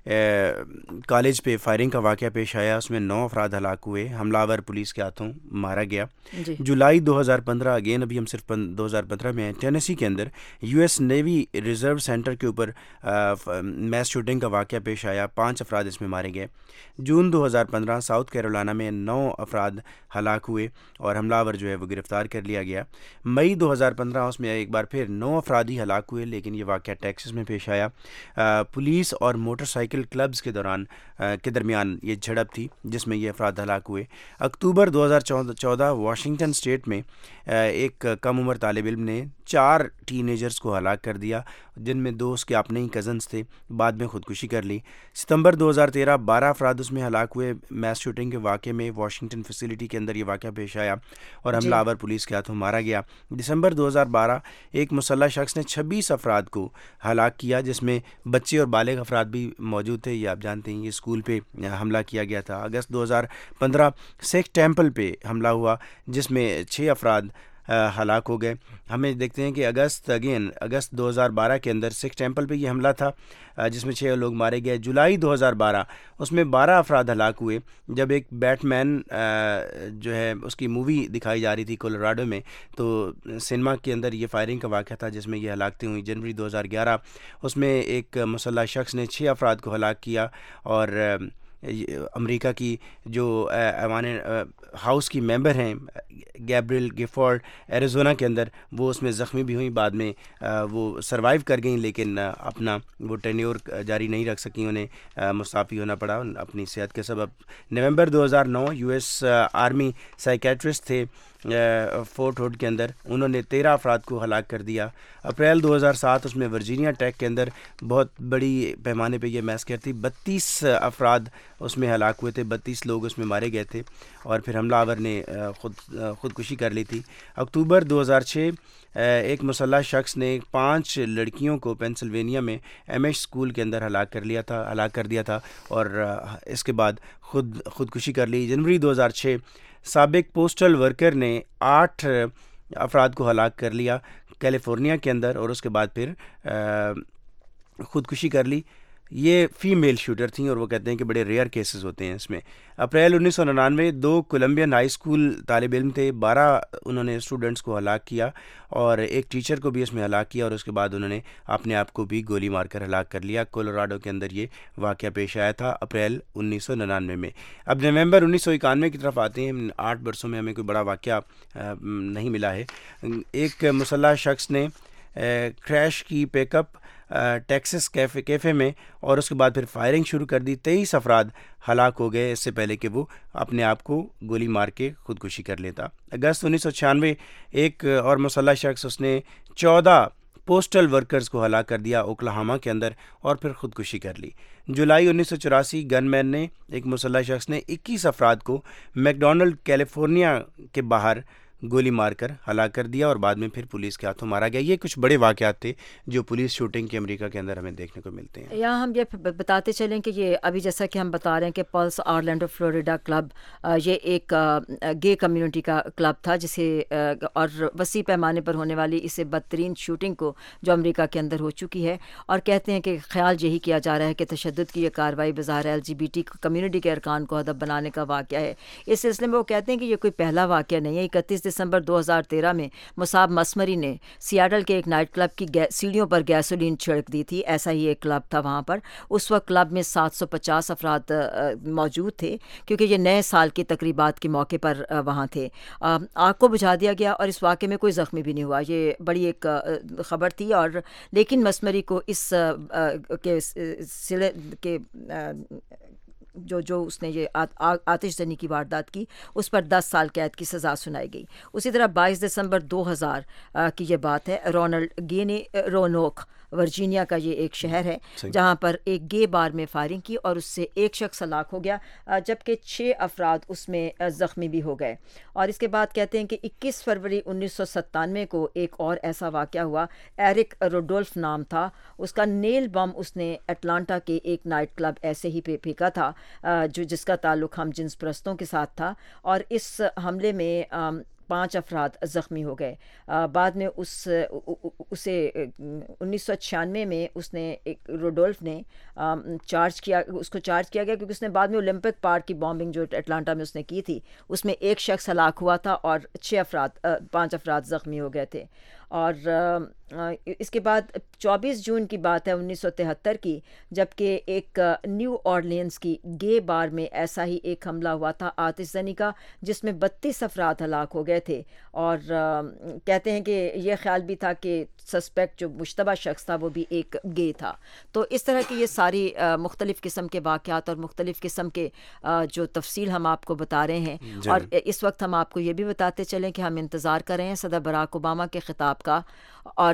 کالج پہ فائرنگ کا واقعہ پیش آیا. اس میں 9 افراد ہلاک ہوئے. حملہ آور پولیس کے ہاتھوں مارا گیا. جولائی 2015 اگین ابھی ہم صرف 2015 میں ہیں, ٹینیسی کے اندر U S navy reserve centre کے اوپر میس شوٹنگ کا واقعہ پیش آیا. 5 افراد اس میں مارے گئے. جون 2015 ساؤتھ کیرولانا میں 9 افراد ہلاک ہوئے اور حملہ آور جو ہے وہ گرفتار کر لیا گیا. مئی 2015 اس میں ایک بار پھر 9 افراد ہی ہلاک ہوئے, لیکن یہ واقعہ ٹیکسس میں پیش آیا. پولیس اور موٹر سائیکل کلبز کے درمیان یہ جھڑپ تھی جس میں یہ افراد ہلاک ہوئے. اکتوبر 2014 واشنگٹن اسٹیٹ میں ایک کم عمر طالب علم نے 4 ٹین ایجرز کو ہلاک کر دیا, جن میں 2 اس کے اپنے ہی کزنز تھے, بعد میں خودکشی کر لی. ستمبر 2013 12 افراد اس میں ہلاک ہوئے. میس شوٹنگ کے واقعے میں واشنگٹن فیسیلٹی کے اندر یہ واقعہ پیش آیا اور حملہ آور پولیس کے ہاتھوں مارا گیا. دسمبر 2012 ایک مسلح شخص نے 26 افراد کو ہلاک کیا, جس میں بچے اور بالغ افراد بھی موجود تھے. یہ آپ جانتے ہیں یہ اسکول پہ حملہ کیا گیا تھا. اگست 2015 سکھ ٹیمپل پہ حملہ ہوا جس میں 6 افراد ہلاک ہو گئے. ہمیں دیکھتے ہیں کہ اگست 2012 کے اندر سکھ ٹیمپل پہ یہ حملہ تھا جس میں 6 لوگ مارے گئے. جولائی 2012 اس میں 12 افراد ہلاک ہوئے جب ایک بیٹ مین جو ہے اس کی مووی دکھائی جا رہی تھی کولوراڈو میں, تو سنیما کے اندر یہ فائرنگ کا واقعہ تھا جس میں یہ ہلاکتیں ہوئیں. جنوری 2011 اس میں ایک مسلح شخص نے 6 افراد کو ہلاک کیا, اور امریکہ کی جو ایوان ہاؤس کی ممبر ہیں گیبریل گیفورڈ ایریزونا کے اندر, وہ اس میں زخمی بھی ہوئیں. بعد میں وہ سروائیو کر گئیں لیکن اپنا وہ ٹینیور جاری نہیں رکھ سکیں, انہیں مستعفی ہونا پڑا اپنی صحت کے سبب. November 2009 U S army psychiatrist تھے فورٹ ہوڈ کے اندر, انہوں نے 13 افراد کو ہلاک کر دیا. اپریل 2007 اس میں ورجینیا ٹیک کے اندر بہت بڑی پیمانے پہ یہ میسکر تھی, 32 افراد اس میں ہلاک ہوئے تھے, 32 لوگ اس میں مارے گئے تھے, اور پھر حملہ آور نے خودکشی کر لی تھی. اکتوبر 2006 ایک مسلح شخص نے 5 لڑکیوں کو پینسلوینیا میں ایم ایچ اسکول کے اندر ہلاک کر دیا تھا اور اس کے بعد خودکشی کر لی. جنوری 2006 سابق پوسٹل ورکر نے 8 افراد کو ہلاک کر لیا کیلیفورنیا کے اندر, اور اس کے بعد پھر خودکشی کر لی. یہ فیمیل شوٹر تھیں اور وہ کہتے ہیں کہ بڑے ریئر کیسز ہوتے ہیں اس میں. اپریل 1999 2 کولمبین ہائی اسکول طالب علم تھے, 12 انہوں نے اسٹوڈنٹس کو ہلاک کیا اور ایک ٹیچر کو بھی اس میں ہلاک کیا, اور اس کے بعد انہوں نے اپنے آپ کو بھی گولی مار کر ہلاک کر لیا. کولوراڈو کے اندر یہ واقعہ پیش آیا تھا اپریل 1999 میں. اب نومبر 1991 کی طرف آتے ہیں. 8 برسوں میں ہمیں کوئی بڑا واقعہ نہیں ملا ہے. ایک مسلح شخص نے کریش کی پیک اپ ٹیکسس کیفے میں, اور اس کے بعد پھر فائرنگ شروع کر دی. 23 افراد ہلاک ہو گئے اس سے پہلے کہ وہ اپنے آپ کو گولی مار کے خودکشی کر لیتا. اگست 1996 ایک اور مسلح شخص, اس نے 14 پوسٹل ورکرز کو ہلاک کر دیا اوکلاہاما کے اندر اور پھر خودکشی کر لی. جولائی 1984 گن مین نے, ایک مسلح شخص نے 21 افراد کو میکڈونلڈ کیلیفورنیا کے باہر گولی مار کر ہلاک کر دیا اور بعد میں پھر پولیس کے ہاتھوں مارا گیا. یہ کچھ بڑے واقعات تھے جو پولیس شوٹنگ کے امریکہ کے اندر ہمیں دیکھنے کو ملتے ہیں. یہاں ہم یہ بتاتے چلیں کہ یہ ابھی جیسا کہ ہم بتا رہے ہیں کہ پلس آرلینڈو فلوریڈا کلب یہ ایک گے کمیونٹی کا کلب تھا جسے اور وسیع پیمانے پر ہونے والی اسے بدترین شوٹنگ کو جو امریکہ کے اندر ہو چکی ہے, اور کہتے ہیں کہ خیال یہی کیا جا رہا ہے کہ تشدد کی یہ کارروائی بظاہر LGBT کمیونٹی کے ارکان کو ہدف بنانے کا واقعہ ہے. اس سلسلے میں وہ کہتے ہیں کہ یہ کوئی پہلا واقعہ نہیں ہے. 31 دسمبر 2013 میں مصعب مسمری نے سیاٹل کے ایک نائٹ کلب کی سیڑھیوں پر گیسولین چھڑک دی تھی. ایسا ہی ایک کلب تھا وہاں پر. اس وقت کلب میں 750 افراد موجود تھے کیونکہ یہ نئے سال کی تقریبات کے موقع پر وہاں تھے. آگ کو بجھا دیا گیا اور اس واقعے میں کوئی زخمی بھی نہیں ہوا. یہ بڑی ایک خبر تھی, اور لیکن مسمری کو اس کے جو اس نے یہ آتش زنی کی واردات کی اس پر 10 سال قید کی سزا سنائی گئی. اسی طرح 22 دسمبر 2000 کی یہ بات ہے. رونلڈ گے نے رونوک ورجینیا کا یہ ایک شہر ہے جہاں پر ایک گے بار میں فائرنگ کی اور اس سے ایک شخص ہلاک ہو گیا جبکہ 6 افراد اس میں زخمی بھی ہو گئے. اور اس کے بعد کہتے ہیں کہ 21 فروری 1997 کو ایک اور ایسا واقعہ ہوا. ایرک روڈولف نام تھا اس کا. نیل بم اس نے اٹلانٹا کے ایک نائٹ کلب ایسے ہی پھینکا تھا جس کا تعلق ہم جنس پرستوں کے ساتھ تھا, اور اس حملے میں 5 افراد زخمی ہو گئے. بعد میں اسے 1996 میں اس نے روڈولف نے چارج کیا گیا کیونکہ اس نے بعد میں اولمپک پارک کی بامبنگ جو اٹلانٹا میں اس نے کی تھی اس میں ایک شخص ہلاک ہوا تھا اور 5 افراد زخمی ہو گئے تھے. اور اس کے بعد 24 جون کی بات ہے 1973 کی, جبکہ ایک نیو اورلینز کی گے بار میں ایسا ہی ایک حملہ ہوا تھا آتش زنی کا جس میں 32 افراد ہلاک ہو گئے تھے. اور کہتے ہیں کہ یہ خیال بھی تھا کہ سسپیکٹ جو مشتبہ شخص تھا وہ بھی ایک گے تھا. تو اس طرح کی یہ ساری مختلف قسم کے واقعات اور مختلف قسم کے جو تفصیل ہم آپ کو بتا رہے ہیں. اور اس وقت ہم آپ کو یہ بھی بتاتے چلیں کہ ہم انتظار کر رہے ہیں صدر براک اوباما کے خطاب کا, اور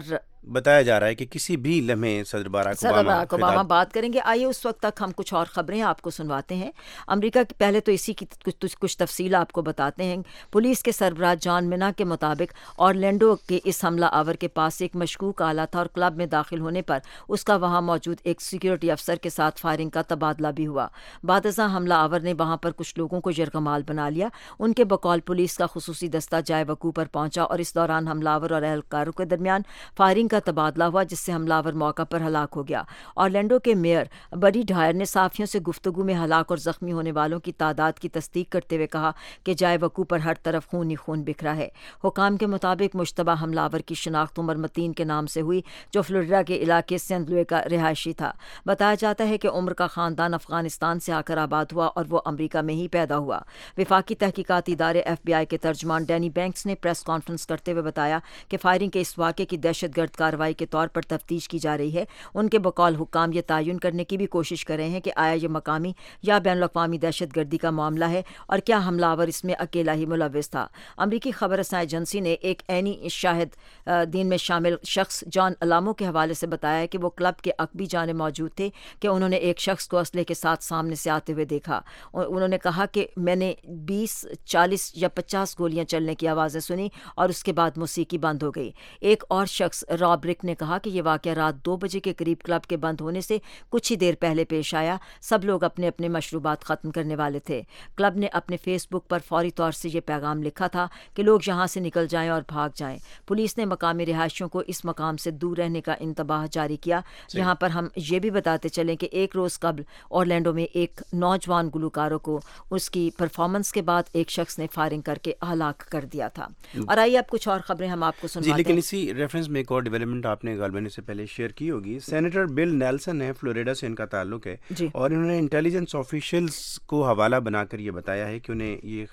بتایا جا رہا ہے کہ کسی بھی لمحے صدر باراک اوباما بات کریں گے. آئیے اس وقت تک ہم کچھ اور خبریں آپ کو سنواتے ہیں. امریکہ کی پہلے تو اسی کی کچھ تفصیل آپ کو بتاتے ہیں. پولیس کے سربراہ جان منا کے مطابق اورلینڈو کے اس حملہ آور کے پاس ایک مشکوک آلہ تھا اور کلب میں داخل ہونے پر اس کا وہاں موجود ایک سیکیورٹی افسر کے ساتھ فائرنگ کا تبادلہ بھی ہوا. بعد ازاں حملہ آور نے وہاں پر کچھ لوگوں کو یرغمال بنا لیا. ان کے بقول پولیس کا خصوصی دستہ جائے وقوع پر پہنچا اور اس دوران حملہ آور اور اہلکاروں کے درمیان فائرنگ کا تبادلہ ہوا جس سے حملہ آور موقع پر ہلاک ہو گیا. اورلینڈو کے میئر بڈی ڈائر نے صحافیوں سے گفتگو میں ہلاک اور زخمی ہونے والوں کی تعداد کی تصدیق کرتے ہوئے کہا کہ جائے وقوع پر ہر طرف خون ہی خون بکھرا ہے. حکام کے مطابق مشتبہ حملہ آور کی شناخت عمر متین کے نام سے ہوئی جو فلوریڈا کے علاقے سینٹ لوئے کا رہائشی تھا. بتایا جاتا ہے کہ عمر کا خاندان افغانستان سے آ کر آباد ہوا اور وہ امریکہ میں ہی پیدا ہوا. وفاقی تحقیقاتی ادارے FBI کے ترجمان ڈینی بینکس نے پریس کانفرنس کرتے ہوئے بتایا کہ فائرنگ کے اس واقعے کی دہشت گرد کارروائی کے طور پر تفتیش کی جا رہی ہے. ان کے بقول حکام یہ تعین کرنے کی بھی کوشش کر رہے ہیں کہ آیا یہ مقامی یا بین الاقوامی دہشت گردی کا معاملہ ہے اور کیا حملہ آور اس میں اکیلا ہی ملوث تھا. امریکی خبر رساں ایجنسی نے ایک عینی شاہد دین میں شامل شخص جان الامو کے حوالے سے بتایا کہ وہ کلب کے عقبی جانب موجود تھے کہ انہوں نے ایک شخص کو اسلحے کے ساتھ سامنے سے آتے ہوئے دیکھا. انہوں نے کہا کہ میں نے 20, 40 یا 50 گولیاں چلنے کی آوازیں سنی اور اس کے بعد موسیقی بند ہو گئی. ایک اور شخص راب رک نے کہا کہ یہ واقعہ رات 2 بجے کے قریب کلب کے بند ہونے سے کچھ ہی دیر پہلے پیش آیا. سب لوگ اپنے اپنے مشروبات ختم کرنے والے تھے. کلب نے اپنے فیس بک پر فوری طور سے یہ پیغام لکھا تھا کہ لوگ یہاں سے نکل جائیں اور بھاگ جائیں. پولیس نے مقامی رہائشیوں کو اس مقام سے دور رہنے کا انتباہ جاری کیا. یہاں پر ہم یہ بھی بتاتے چلیں کہ ایک روز قبل اورلینڈو میں ایک نوجوان گلوکاروں کو اس کی پرفارمنس کے بعد ایک شخص نے فائرنگ کر کے ہلاک کر دیا تھا. اور آئیے اب کچھ اور خبریں ہم آپ کو سنواتے ہیں. لیکن اسی ریفرنس میں ایک اور ڈیولپمنٹ آپ نے غالباً اس سے پہلے شیئر کی ہوگی. سینیٹر بل نیلسن ہے, فلوریڈا سے ان کا تعلق ہے اور انہوں نے انٹیلیجنس آفیشلز کو حوالہ بنا کر یہ بتایا ہے کہ انہیں یہ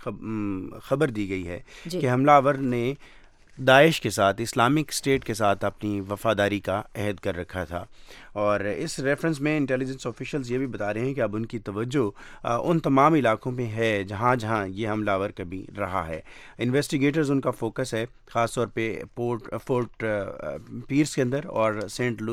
خبر دی گئی ہے کہ حملہ آور نے داعش کے ساتھ, اسلامک اسٹیٹ کے ساتھ اپنی وفاداری کا عہد کر رکھا تھا. اور اس ریفرنس میں انٹیلیجنس آفیشلز یہ بھی بتا رہے ہیں کہ اب ان کی توجہ ان تمام علاقوں میں ہے جہاں جہاں یہ حملہ آور کبھی رہا ہے. انویسٹیگیٹرز ان کا فوکس ہے خاص طور پہ فورٹ پیرس کے اندر اور سینٹ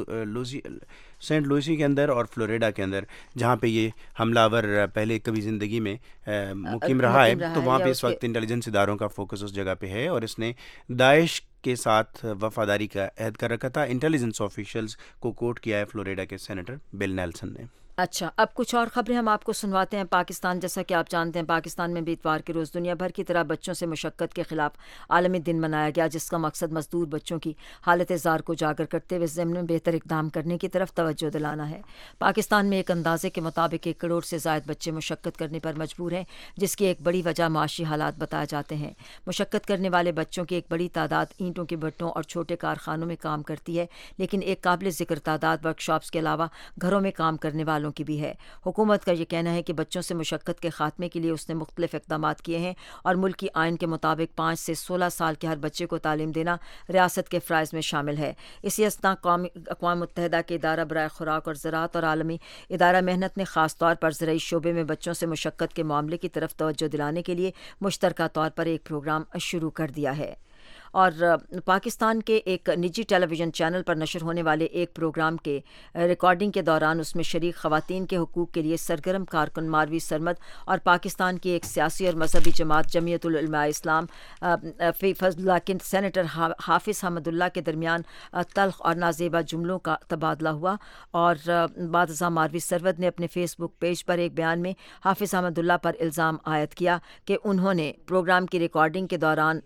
لوئسی کے اندر اور فلوریڈا کے اندر جہاں پہ یہ حملہ آور پہلے کبھی زندگی میں مقیم رہا ہے. تو وہاں پہ اس وقت انٹیلیجنس اداروں کا فوکس اس جگہ پہ ہے اور اس نے داعش کے ساتھ وفاداری کا عہد کر رکھا تھا. انٹیلیجنس آفیشلز کو کوٹ کیا ہے فلوریڈا کے سینیٹر بل نیلسن نے. اچھا, اب کچھ اور خبریں ہم آپ کو سنواتے ہیں. پاکستان, جیسا کہ آپ جانتے ہیں, پاکستان میں بھی اتوار کے روز دنیا بھر کی طرح بچوں سے مشقت کے خلاف عالمی دن منایا گیا جس کا مقصد مزدور بچوں کی حالت زار کو اجاگر کرتے ہوئے ضمن میں بہتر اقدام کرنے کی طرف توجہ دلانا ہے. پاکستان میں ایک اندازے کے مطابق 1 کروڑ سے زائد بچے مشقت کرنے پر مجبور ہیں جس کی ایک بڑی وجہ معاشی حالات بتائے جاتے ہیں. مشقت کرنے والے بچوں کی ایک بڑی تعداد اینٹوں کے بھٹوں اور چھوٹے کارخانوں میں کام کرتی ہے, لیکن ایک قابل ذکر تعداد ورکشاپس کے علاوہ گھروں میں کام کرنے والوں کی بھی ہے. حکومت کا یہ کہنا ہے کہ بچوں سے مشقت کے خاتمے کے لیے اس نے مختلف اقدامات کیے ہیں اور ملکی آئین کے مطابق 5 سے 16 سال کے ہر بچے کو تعلیم دینا ریاست کے فرائض میں شامل ہے. اسی اثنا اقوام متحدہ کے ادارہ برائے خوراک اور زراعت اور عالمی ادارہ محنت نے خاص طور پر زرعی شعبے میں بچوں سے مشقت کے معاملے کی طرف توجہ دلانے کے لیے مشترکہ طور پر ایک پروگرام شروع کر دیا ہے. اور پاکستان کے ایک نجی ٹیلی ویژن چینل پر نشر ہونے والے ایک پروگرام کے ریکارڈنگ کے دوران اس میں شریک خواتین کے حقوق کے لیے سرگرم کارکن ماروی سرمد اور پاکستان کی ایک سیاسی اور مذہبی جماعت جمعیت العلماء اسلام فی فضل اللہ کے سینیٹر حافظ حمد اللہ کے درمیان تلخ اور نازیبا جملوں کا تبادلہ ہوا. اور بعد ازاں ماروی سرمد نے اپنے فیس بک پیج پر ایک بیان میں حافظ حمد اللہ پر الزام عائد کیا کہ انہوں نے پروگرام کی ریکارڈنگ کے دوران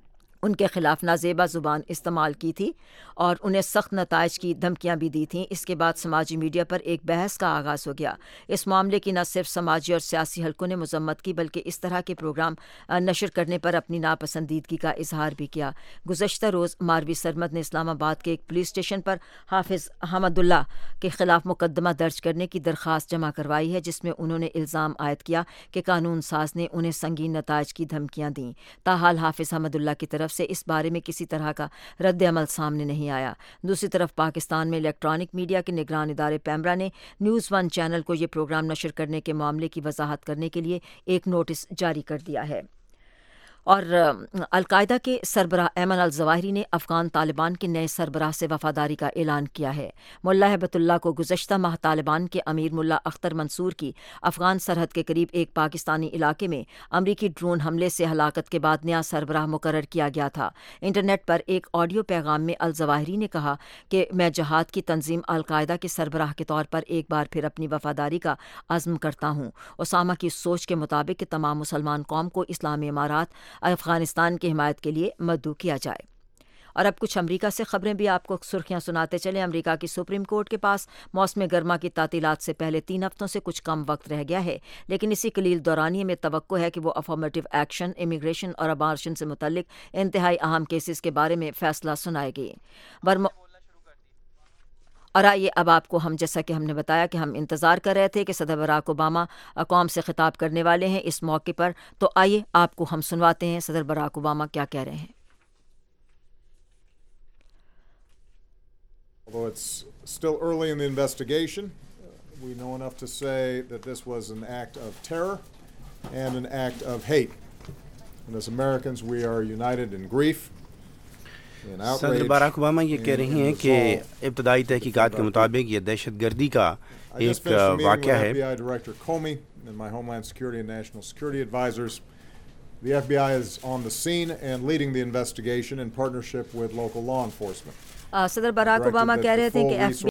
ان کے خلاف نازیبا زبان استعمال کی تھی اور انہیں سخت نتائج کی دھمکیاں بھی دی تھیں. اس کے بعد سماجی میڈیا پر ایک بحث کا آغاز ہو گیا. اس معاملے کی نہ صرف سماجی اور سیاسی حلقوں نے مذمت کی بلکہ اس طرح کے پروگرام نشر کرنے پر اپنی ناپسندیدگی کا اظہار بھی کیا. گزشتہ روز ماروی سرمد نے اسلام آباد کے ایک پولیس اسٹیشن پر حافظ حمد اللہ کے خلاف مقدمہ درج کرنے کی درخواست جمع کروائی ہے جس میں انہوں نے الزام عائد کیا کہ قانون ساز نے انہیں سنگین نتائج کی دھمکیاں دیں. تاحال حافظ حمد اللہ کی طرف سے اس بارے میں کسی طرح کا رد عمل سامنے نہیں آیا. دوسری طرف پاکستان میں الیکٹرانک میڈیا کے نگران ادارے پیمرا نے نیوز 1 چینل کو یہ پروگرام نشر کرنے کے معاملے کی وضاحت کرنے کے لیے ایک نوٹس جاری کر دیا ہے. اور القاعدہ کے سربراہ ایمن الظواہری نے افغان طالبان کے نئے سربراہ سے وفاداری کا اعلان کیا ہے۔ ملا ہیبت اللہ کو گزشتہ ماہ طالبان کے امیر ملا اختر منصور کی افغان سرحد کے قریب ایک پاکستانی علاقے میں امریکی ڈرون حملے سے ہلاکت کے بعد نیا سربراہ مقرر کیا گیا تھا۔ انٹرنیٹ پر ایک آڈیو پیغام میں الظواہری نے کہا کہ میں جہاد کی تنظیم القاعدہ کے سربراہ کے طور پر ایک بار پھر اپنی وفاداری کا عزم کرتا ہوں۔ اسامہ کی سوچ کے مطابق کہ تمام مسلمان قوم کو اسلامی امارات افغانستان کی حمایت کے لیے مدعو کیا جائے۔ اور اب کچھ امریکہ سے خبریں بھی آپ کو سرخیاں سناتے چلیں۔ امریکہ کی سپریم کورٹ کے پاس موسم گرما کی تعطیلات سے پہلے 3 ہفتوں سے کچھ کم وقت رہ گیا ہے، لیکن اسی قلیل دورانیے میں توقع ہے کہ وہ افرمیٹو ایکشن، امیگریشن اور ابارشن سے متعلق انتہائی اہم کیسز کے بارے میں فیصلہ سنائے گی۔ اور آئیے اب آپ کو جیسا کہ ہم نے بتایا کہ ہم انتظار کر رہے تھے کہ صدر براک اوباما قوم سے خطاب کرنے والے ہیں اس موقع پر، تو آئیے آپ کو ہم سنواتے ہیں صدر براک اوباما کیا کہہ رہے ہیں۔ Although it's still early in the investigation, we know enough to say that this was an act of terror and an act of hate. And as Americans, we are united in grief. صدر باراک اوباما یہ کہہ رہی ہیں کہ ابتدائی تحقیقات کے مطابق یہ دہشت گردی کا ایک واقعہ ہے۔ FBI Director Comey and my Homeland Security and National Security advisors. The FBI is on the scene and leading the investigation in partnership with local law enforcement. صدر باراک اوباما کہہ رہے تھے کہ